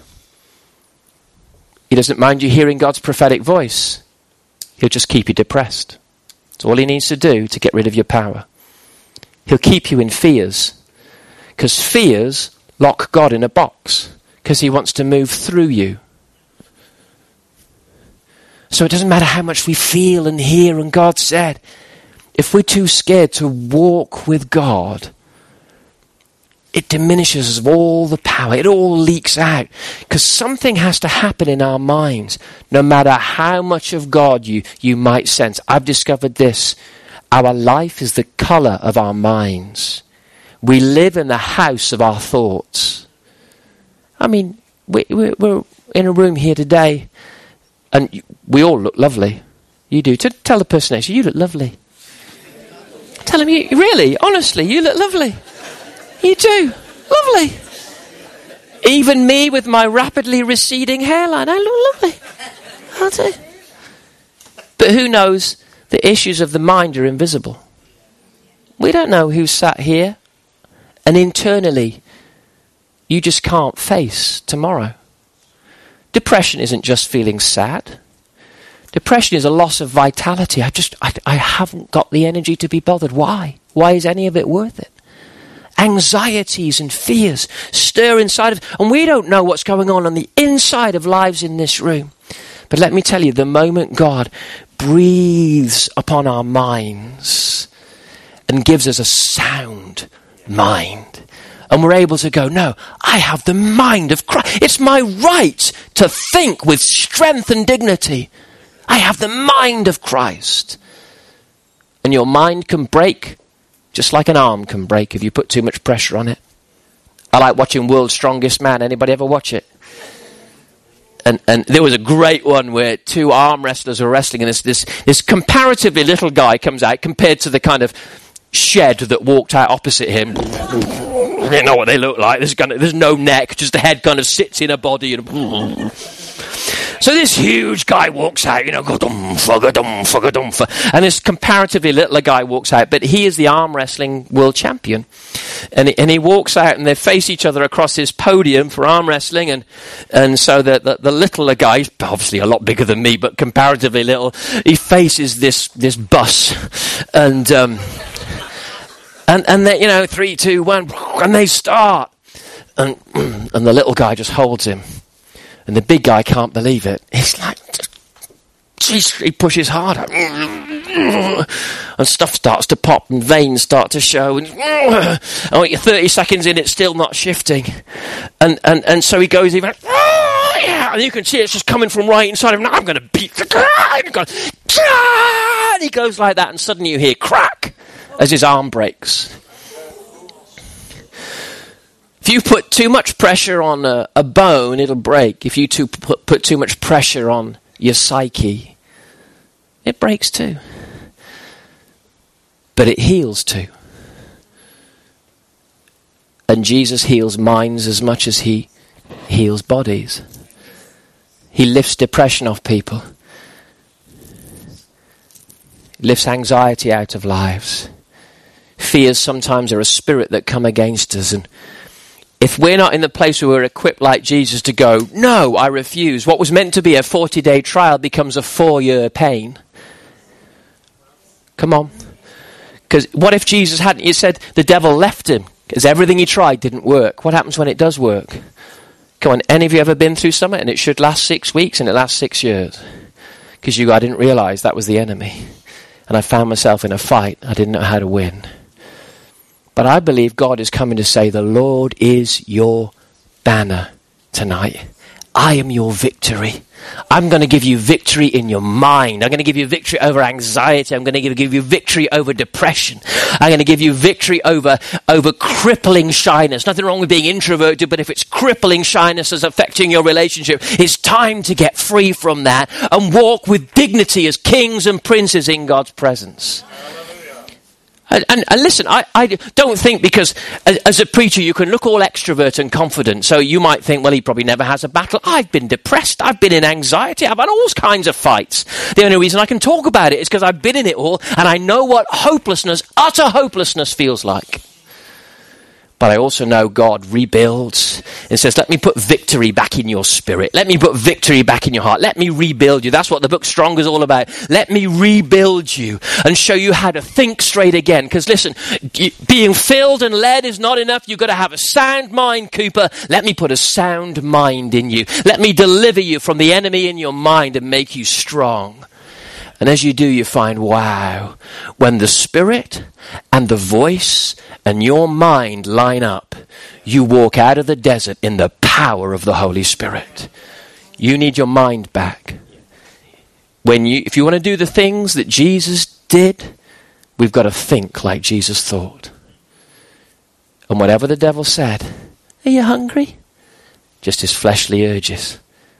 He doesn't mind you hearing God's prophetic voice. He'll just keep you depressed. That's all he needs to do to get rid of your power. He'll keep you in fears, because fears lock God in a box, because he wants to move through you. So it doesn't matter how much we feel and hear and God said. If we're too scared to walk with God, it diminishes all the power. It all leaks out, because something has to happen in our minds, no matter how much of God you, you might sense. I've discovered this. Our life is the colour of our minds. We live in the house of our thoughts. I mean, we, we, we're in a room here today, and we all look lovely. You do. Tell the person next to you, you look lovely. Tell them, you really, honestly, you look lovely. You do. Lovely. Even me with my rapidly receding hairline, I look lovely. I do. But who knows? The issues of the mind are invisible. We don't know who sat here, and internally, you just can't face tomorrow. Depression isn't just feeling sad. Depression is a loss of vitality. I just, I, I haven't got the energy to be bothered. Why? Why is any of it worth it? Anxieties and fears stir inside of, and we don't know what's going on on the inside of lives in this room. But let me tell you, the moment God breathes upon our minds and gives us a sound mind, and we're able to go, no, I have the mind of Christ. It's my right to think with strength and dignity. I have the mind of Christ. And your mind can break just like an arm can break if you put too much pressure on it. I like watching World's Strongest Man. Anybody ever watch it? And and there was a great one where two arm wrestlers were wrestling, and this this this comparatively little guy comes out compared to the kind of shed that walked out opposite him. I don't know what they look like. There's, kind of, there's no neck, just the head kind of sits in a body. And so this huge guy walks out, you know, and this comparatively little guy walks out, but he is the arm wrestling world champion. And he, and he walks out and they face each other across his podium for arm wrestling. And, and so the, the, the littler guy, he's obviously a lot bigger than me, but comparatively little, he faces this, this bus. And, um, and, and they, you know, three, two, one, and they start. And, and the little guy just holds him. And the big guy can't believe it. It's like, geez, he pushes harder. And stuff starts to pop and veins start to show. And oh, you're thirty seconds in, it's still not shifting. And and, and so he goes even, and you can see it's just coming from right inside of him. I'm going to beat the guy. And he goes like that, and suddenly you hear crack as his arm breaks. If you put too much pressure on a, a bone, it'll break. If you too put, put too much pressure on your psyche, it breaks too. But it heals too. And Jesus heals minds as much as he heals bodies. He lifts depression off people. Lifts anxiety out of lives. Fears sometimes are a spirit that come against us, and if we're not in the place where we're equipped like Jesus to go, no, I refuse. What was meant to be a forty-day trial becomes a four-year pain. Come on. Because what if Jesus hadn't, you said the devil left him because everything he tried didn't work. What happens when it does work? Come on, any of you ever been through something and it should last six weeks and it lasts six years? Because you, I didn't realize that was the enemy. And I found myself in a fight. I didn't know how to win. But I believe God is coming to say, the Lord is your banner tonight. I am your victory. I'm going to give you victory in your mind. I'm going to give you victory over anxiety. I'm going to give, give you victory over depression. I'm going to give you victory over, over crippling shyness. Nothing wrong with being introverted, but if it's crippling shyness that's affecting your relationship, it's time to get free from that and walk with dignity as kings and princes in God's presence. And, and, and listen, I, I don't think because as, as a preacher you can look all extrovert and confident. So you might think, well, he probably never has a battle. I've been depressed. I've been in anxiety. I've had all kinds of fights. The only reason I can talk about it is because I've been in it all and I know what hopelessness, utter hopelessness feels like. But I also know God rebuilds and says, let me put victory back in your spirit. Let me put victory back in your heart. Let me rebuild you. That's what the book Strong is all about. Let me rebuild you and show you how to think straight again. Because listen, being filled and led is not enough. You've got to have a sound mind, Cooper. Let me put a sound mind in you. Let me deliver you from the enemy in your mind and make you strong. And as you do, you find, wow, when the Spirit and the voice and your mind line up, you walk out of the desert in the power of the Holy Spirit. You need your mind back. When you, if you want to do the things that Jesus did, we've got to think like Jesus thought. And whatever the devil said, are you hungry? Just his fleshly urges.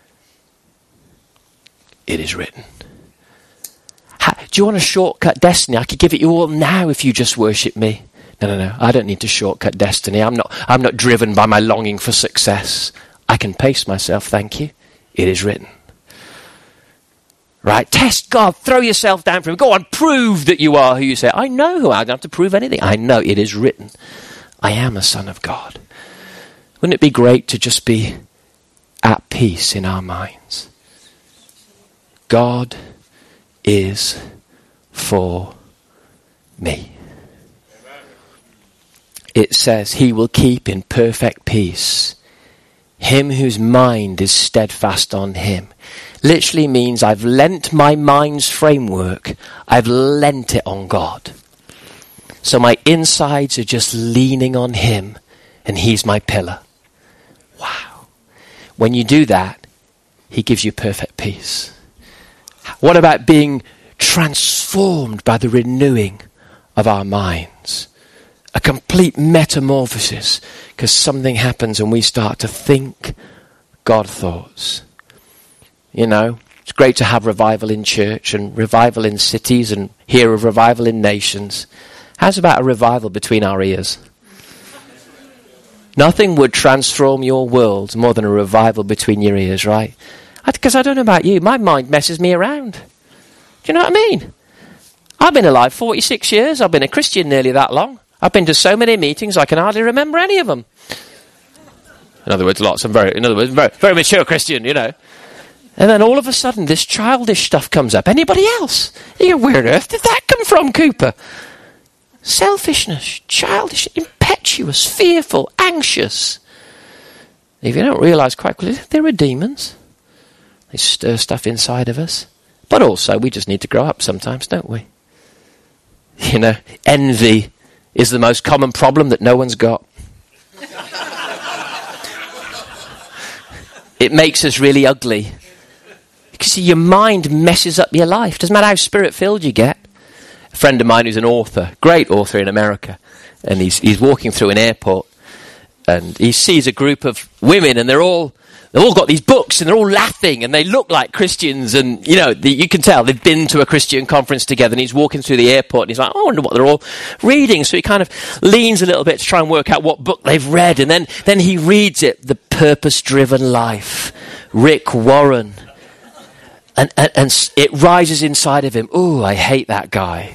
It is written. Do you want a shortcut destiny? I could give it you all now if you just worship me. No, no, no. I don't need to shortcut destiny. I'm not, I'm not driven by my longing for success. I can pace myself, thank you. It is written. Right? Test God. Throw yourself down for him. Go on, prove that you are who you say. I know who I am. I don't have to prove anything. I know it is written. I am a son of God. Wouldn't it be great to just be at peace in our minds? God is for me. Amen. It says he will keep in perfect peace him whose mind is steadfast on him. Literally means I've lent my mind's framework, I've lent it on God. So my insides are just leaning on him and he's my pillar. Wow. When you do that, he gives you perfect peace. What about being transformed by the renewing of our minds? A complete metamorphosis, because something happens and we start to think God thoughts. You know, it's great to have revival in church and revival in cities and hear of revival in nations. How's about a revival between our ears? Nothing would transform your world more than a revival between your ears, right? Because I, I don't know about you, my mind messes me around. Do you know what I mean? I've been alive forty-six years. I've been a Christian nearly that long. I've been to so many meetings, I can hardly remember any of them. In other words, lots. I'm very, in other words, very, very mature Christian, you know. And then all of a sudden, this childish stuff comes up. Anybody else? You go, where on earth did that come from, Cooper? Selfishness, childish, impetuous, fearful, anxious. If you don't realise quite quickly, there are demons. They stir stuff inside of us. But also, we just need to grow up sometimes, don't we? You know, envy is the most common problem that no one's got. It makes us really ugly. Because see, your mind messes up your life. Doesn't matter how spirit-filled you get. A friend of mine who's an author, great author in America, and he's he's walking through an airport, and he sees a group of women, and they're all they've all got these books, and they're all laughing, and they look like Christians, and you know the, you can tell they've been to a Christian conference together. And he's walking through the airport, and he's like, oh, I wonder what they're all reading. So he kind of leans a little bit to try and work out what book they've read, and then then he reads it, The Purpose-Driven Life, Rick Warren. And, and, and it rises inside of him. Ooh, I hate that guy.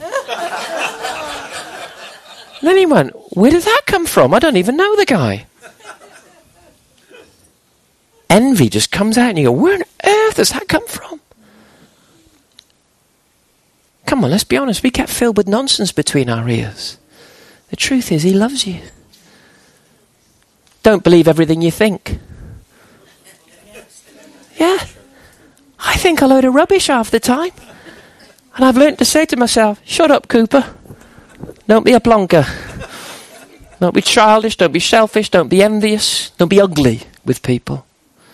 And then he went, where did that come from? I don't even know the guy. Envy just comes out and you go, where on earth does that come from? Come on, let's be honest. We get filled with nonsense between our ears. The truth is, he loves you. Don't believe everything you think. Yeah. I think a load of rubbish half the time. And I've learnt to say to myself, shut up, Cooper. Don't be a plonker. Don't be childish, don't be selfish, don't be envious, don't be ugly with people.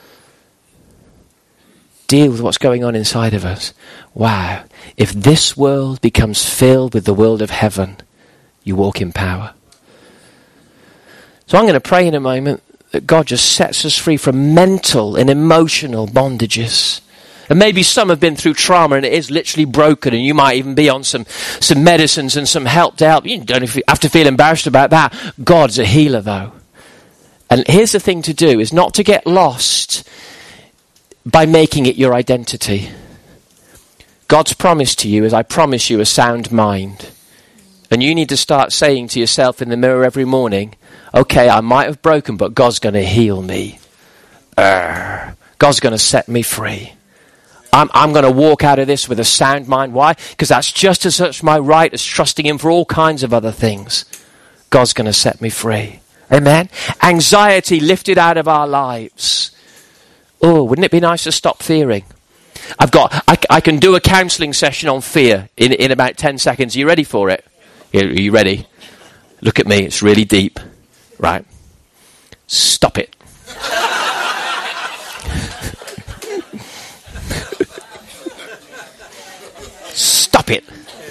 Deal with what's going on inside of us. Wow. If this world becomes filled with the world of heaven, you walk in power. So I'm going to pray in a moment that God just sets us free from mental and emotional bondages. And maybe some have been through trauma and it is literally broken, and you might even be on some, some medicines and some help to help. You don't have to feel embarrassed about that. God's a healer, though. And here's the thing to do, is not to get lost by making it your identity. God's promise to you is, I promise you a sound mind. And you need to start saying to yourself in the mirror every morning, okay, I might have broken, but God's going to heal me. Urgh. God's going to set me free. I'm, I'm going to walk out of this with a sound mind. Why? Because that's just as much my right as trusting him for all kinds of other things. God's going to set me free. Amen? Anxiety lifted out of our lives. Oh, wouldn't it be nice to stop fearing? I've got, I, I can do a counselling session on fear in, in about ten seconds. Are you ready for it? Are you ready? Look at me, it's really deep. Right. Stop it. Stop it.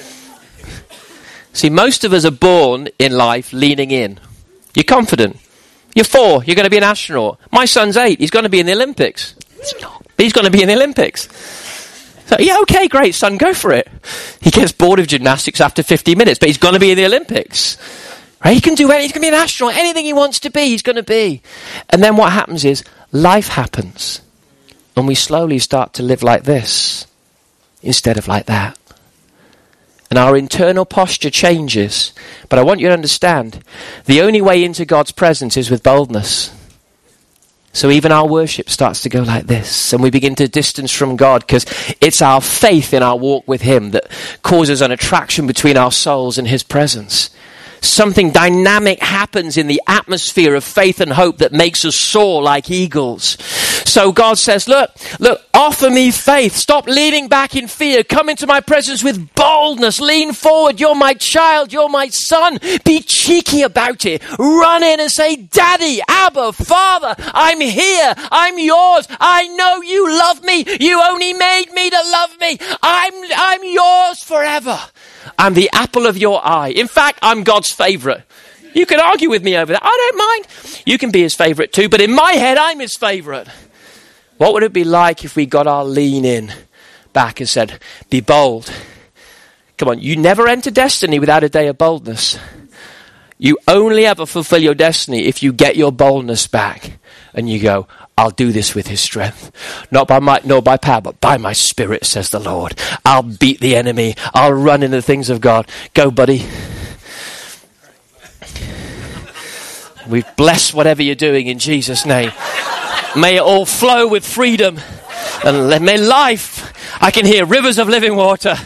See, most of us are born in life leaning in. You're confident. You're four, you're going to be an astronaut. My son's eight, he's going to be in the Olympics. He's not. He's going to be in the Olympics. So, yeah, okay, great, son, go for it. He gets bored of gymnastics after fifty minutes, but he's going to be in the Olympics. Right? He can do anything. He's going to be an astronaut. Anything he wants to be, he's going to be. And then what happens is, life happens. And we slowly start to live like this instead of like that. And our internal posture changes. But I want you to understand, the only way into God's presence is with boldness. So even our worship starts to go like this, and we begin to distance from God, because it's our faith in our walk with him that causes an attraction between our souls and his presence. Something dynamic happens in the atmosphere of faith and hope that makes us soar like eagles. So God says, look, look, offer me faith. Stop leaning back in fear. Come into my presence with boldness. Lean forward. You're my child. You're my son. Be cheeky about it. Run in and say, Daddy, Abba, Father, I'm here. I'm yours. I know you love me. You only made me to love me. I'm, I'm yours forever. I'm the apple of your eye. In fact, I'm God's favorite. You can argue with me over that. I don't mind. You can be his favorite too, but in my head, I'm his favorite. What would it be like if we got our lean in back and said, be bold. Come on, you never enter destiny without a day of boldness. You only ever fulfill your destiny if you get your boldness back and you go, I'll do this with his strength. Not by might nor by power, but by my spirit, says the Lord. I'll beat the enemy. I'll run in the things of God. Go, buddy. We bless whatever you're doing in Jesus' name. May it all flow with freedom. And may life, I can hear rivers of living water.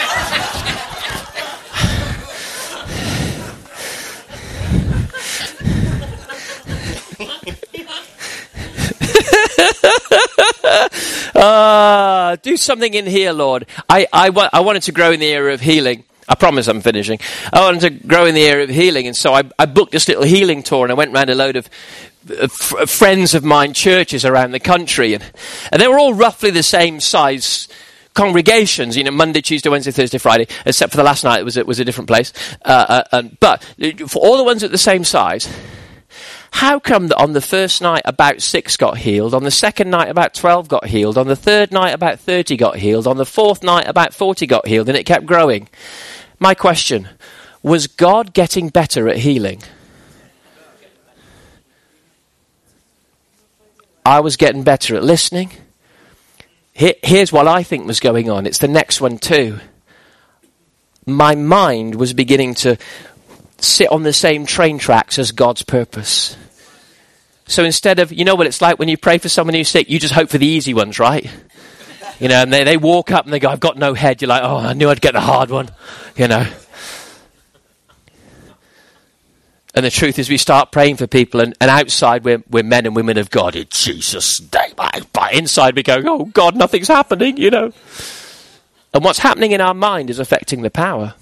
uh, do something in here, Lord. I, I, wa- I wanted to grow in the area of healing. I promise I'm finishing. I wanted to grow in the area of healing, and so I, I booked this little healing tour, and I went around a load of uh, f- friends of mine, churches around the country, and, and they were all roughly the same size congregations, you know, Monday, Tuesday, Wednesday, Thursday, Friday, except for the last night, it was, it was a different place. Uh, uh, and, but for all the ones at the same size, how come that on the first night about six got healed, on the second night about twelve got healed, on the third night about thirty got healed, on the fourth night about forty got healed, and it kept growing? My question, was God getting better at healing? I was getting better at listening. Here, here's what I think was going on. It's the next one too. My mind was beginning to sit on the same train tracks as God's purpose. So instead of, you know what it's like when you pray for someone who's sick, you just hope for the easy ones, right? You know, and they, they walk up and they go, I've got no head. You're like, oh, I knew I'd get the hard one, you know. And the truth is we start praying for people, and, and outside we're, we're men and women of God in Jesus' name. But inside we go, oh God, nothing's happening, you know. And what's happening in our mind is affecting the power.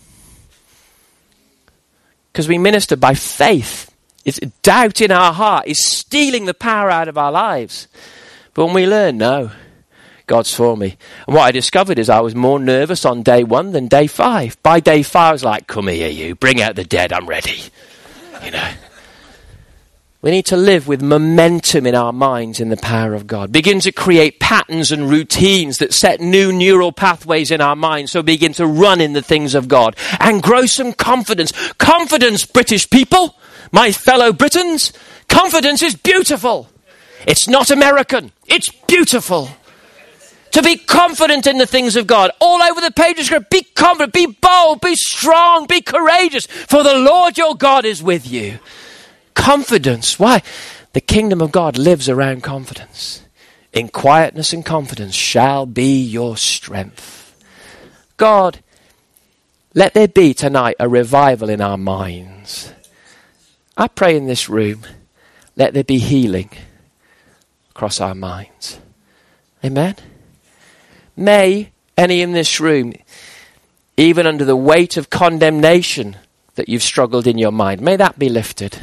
Because we minister by faith. It's doubt in our heart is stealing the power out of our lives. But when we learn, no, God's for me. And what I discovered is I was more nervous on day one than day five. By day five, I was like, come here, you. Bring out the dead. I'm ready. You know. We need to live with momentum in our minds in the power of God. Begin to create patterns and routines that set new neural pathways in our minds, so begin to run in the things of God and grow some confidence. Confidence, British people, my fellow Britons, confidence is beautiful. It's not American. It's beautiful. To be confident in the things of God. All over the page of Scripture, be confident, be bold, be strong, be courageous, for the Lord your God is with you. Confidence. Why? The kingdom of God lives around confidence. In quietness and confidence shall be your strength. God, let there be tonight a revival in our minds. I pray in this room, let there be healing across our minds. Amen? May any in this room, even under the weight of condemnation that you've struggled in your mind, may that be lifted.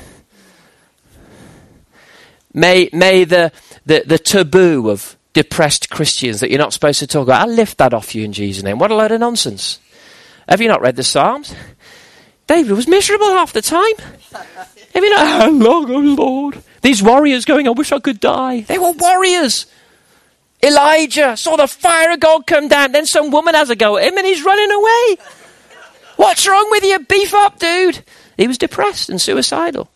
May may the, the, the taboo of depressed Christians that you're not supposed to talk about, I'll lift that off you in Jesus' name. What a load of nonsense. Have you not read the Psalms? David was miserable half the time. Have you not? How long, oh Lord? These warriors going, I wish I could die. They were warriors. Elijah saw the fire of God come down. Then some woman has a go at him and he's running away. What's wrong with you? Beef up, dude. He was depressed and suicidal.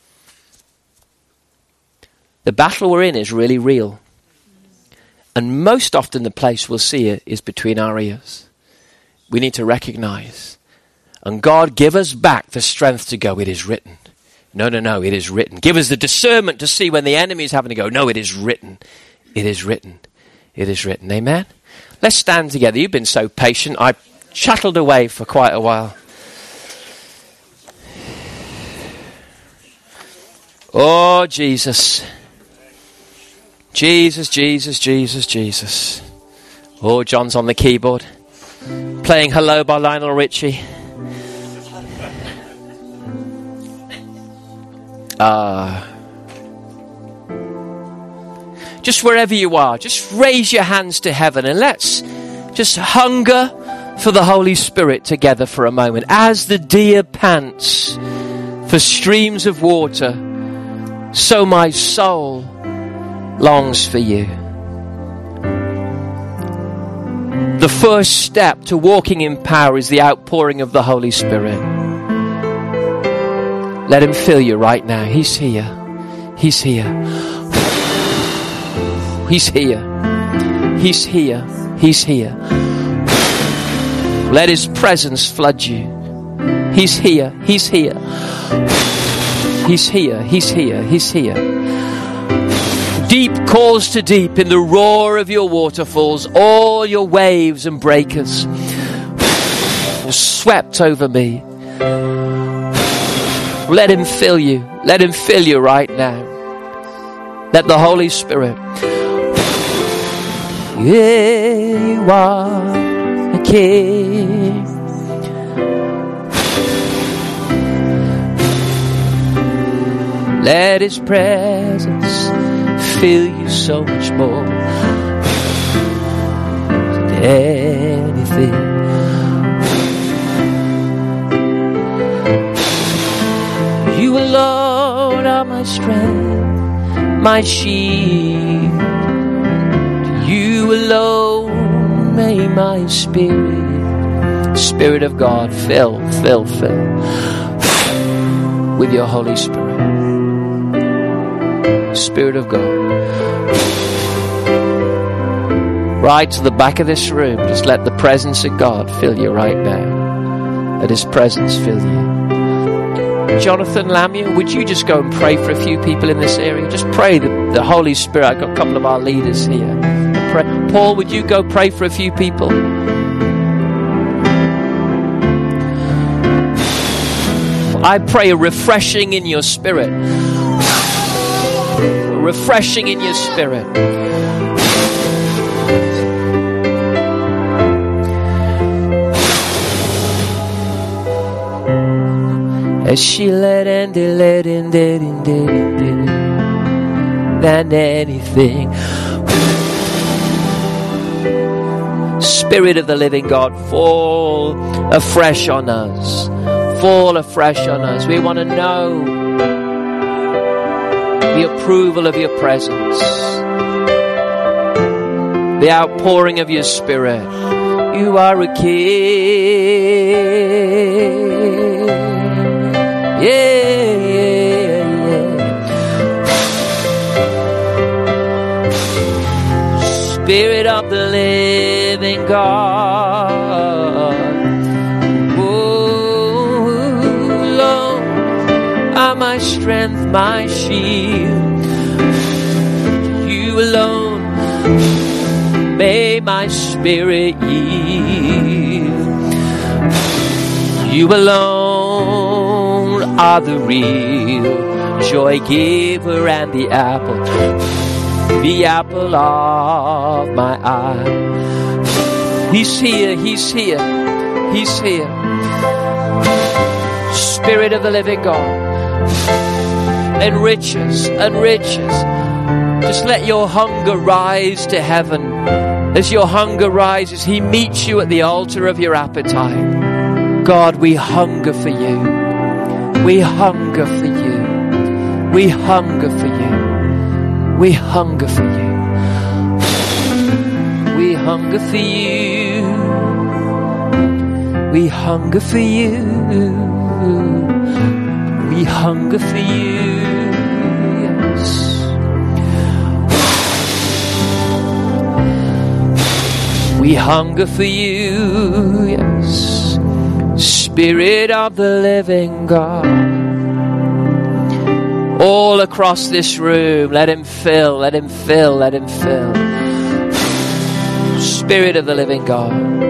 The battle we're in is really real. And most often the place we'll see it is between our ears. We need to recognize. And God, give us back the strength to go, it is written. No, no, no, it is written. Give us the discernment to see when the enemy is having to go, no, it is written. It is written. It is written. Amen? Let's stand together. You've been so patient. I chattled away for quite a while. Oh, Jesus. Jesus, Jesus, Jesus, Jesus. Oh, John's on the keyboard. Playing Hello by Lionel Richie. Ah. Uh, just wherever you are, just raise your hands to heaven and let's just hunger for the Holy Spirit together for a moment. As the deer pants for streams of water, so my soul longs for you. the first step to walking in power is the outpouring of the Holy Spirit. Let him fill you right now. He's here. He's here. He's here. He's here. He's here. Let his presence flood you. He's here. He's here. He's here. He's here. He's here. Deep calls to deep in the roar of your waterfalls. All your waves and breakers swept over me. Let him fill you. Let him fill you right now. Let the Holy Spirit. Yeah, you are a king. Let his presence fill you so much more than anything. You alone are my strength, my shield. You alone may my spirit, Spirit of God, fill, fill, fill with your Holy Spirit. Spirit of God. Right to the back of this room, just let the presence of God fill you right now. Let his presence fill you. Jonathan Lamia, would you just go and pray for a few people in this area? Just pray the, the Holy Spirit. I've got a couple of our leaders here. Pray. Paul, would you go pray for a few people? I pray a refreshing in your spirit. A refreshing in your spirit. As she let and let in than anything. Spirit of the living God, fall afresh on us. Fall afresh on us. We want to know the approval of your presence, the outpouring of your Spirit. You are a king. Yeah, yeah, yeah. Spirit of the living God. Oh, Lord, are my strength, my shield. You alone may my spirit yield. You alone are the real joy giver and the apple, the apple of my eye. He's here, he's here, he's here. Spirit of the living God, enrich us, enrich us. Just let your hunger rise to heaven. As your hunger rises, he meets you at the altar of your appetite. God, we hunger for you. We hunger for you. We hunger for you. We hunger for you. We hunger for you. We hunger for you. We hunger for you. Yes. We hunger for you. Yes. Spirit of the living God. All across this room, let him fill, let him fill, let him fill. Spirit of the living God.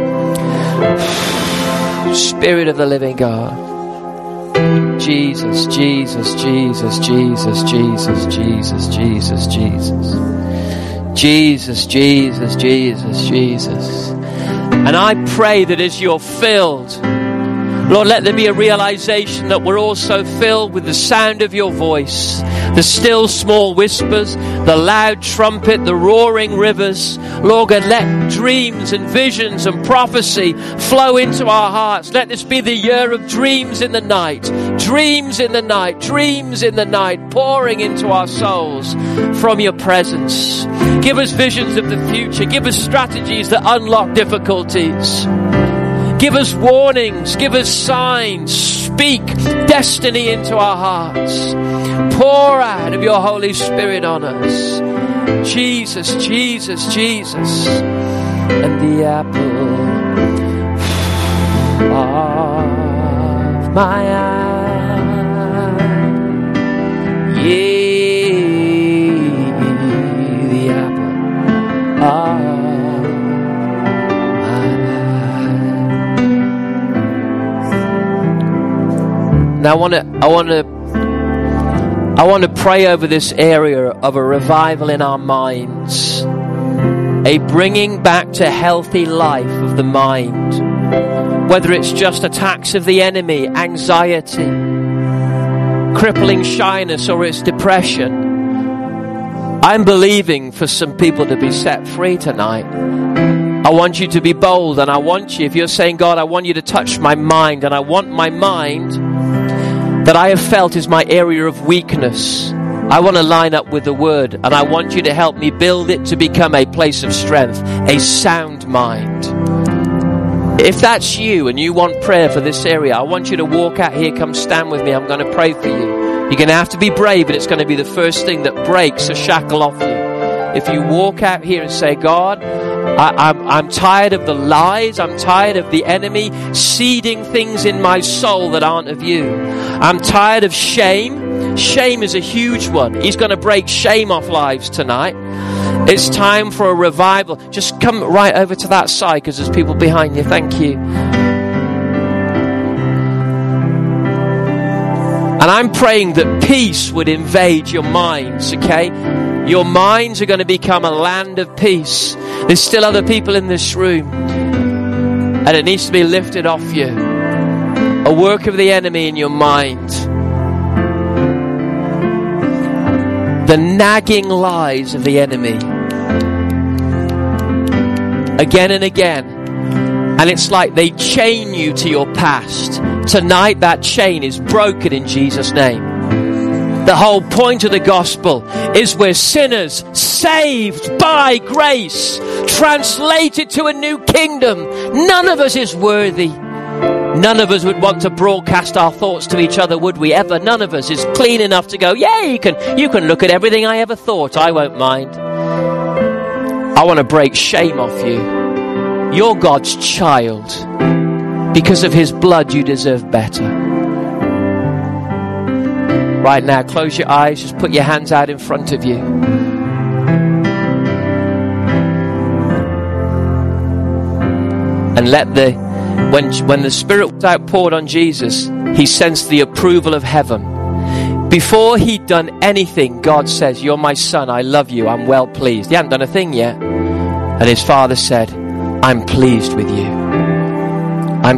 Spirit of the living God. Jesus, Jesus, Jesus, Jesus, Jesus, Jesus, Jesus, Jesus. Jesus, Jesus, Jesus, Jesus. And I pray that as you're filled, Lord, let there be a realization that we're also filled with the sound of your voice, the still small whispers, the loud trumpet, the roaring rivers. Lord God, let dreams and visions and prophecy flow into our hearts. Let this be the year of dreams in the night, dreams in the night, dreams in the night, pouring into our souls from your presence. Give us visions of the future. Give us strategies that unlock difficulties. Give us warnings. Give us signs. Speak destiny into our hearts. Pour out of your Holy Spirit on us. Jesus, Jesus, Jesus. And the apple of my eye. Yeah, the apple of my eye. Now I want to, I want to, I want to pray over this area of a revival in our minds. A bringing back to healthy life of the mind. Whether it's just attacks of the enemy, anxiety, crippling shyness, or it's depression. I'm believing for some people to be set free tonight. I want you to be bold, and I want you, if you're saying, God, I want you to touch my mind, and I want my mind that I have felt is my area of weakness. I want to line up with the word, and I want you to help me build it to become a place of strength, a sound mind. If that's you and you want prayer for this area, I want you to walk out here, come stand with me. I'm going to pray for you. You're going to have to be brave, but it's going to be the first thing that breaks a shackle off you. If you walk out here and say, God, I, I'm, I'm tired of the lies. I'm tired of the enemy seeding things in my soul that aren't of you. I'm tired of shame. Shame is a huge one. He's going to break shame off lives tonight. It's time for a revival. Just come right over to that side because there's people behind you. Thank you. And I'm praying that peace would invade your minds, okay? Your minds are going to become a land of peace. There's still other people in this room, and it needs to be lifted off you. A work of the enemy in your mind. The nagging lies of the enemy. Again and again. And it's like they chain you to your past. Tonight that chain is broken in Jesus' name. The whole point of the gospel is we're sinners saved by grace, translated to a new kingdom. None of us is worthy. None of us would want to broadcast our thoughts to each other, would we ever? None of us is clean enough to go, yeah, you can, you can look at everything I ever thought. I won't mind. I want to break shame off you. You're God's child. Because of his blood, you deserve better. Right now, close your eyes. Just put your hands out in front of you. And let the, when, when the Spirit was outpoured on Jesus, he sensed the approval of heaven. Before he'd done anything, God says, you're my son, I love you, I'm well pleased. He hadn't done a thing yet. And his father said, I'm pleased with you.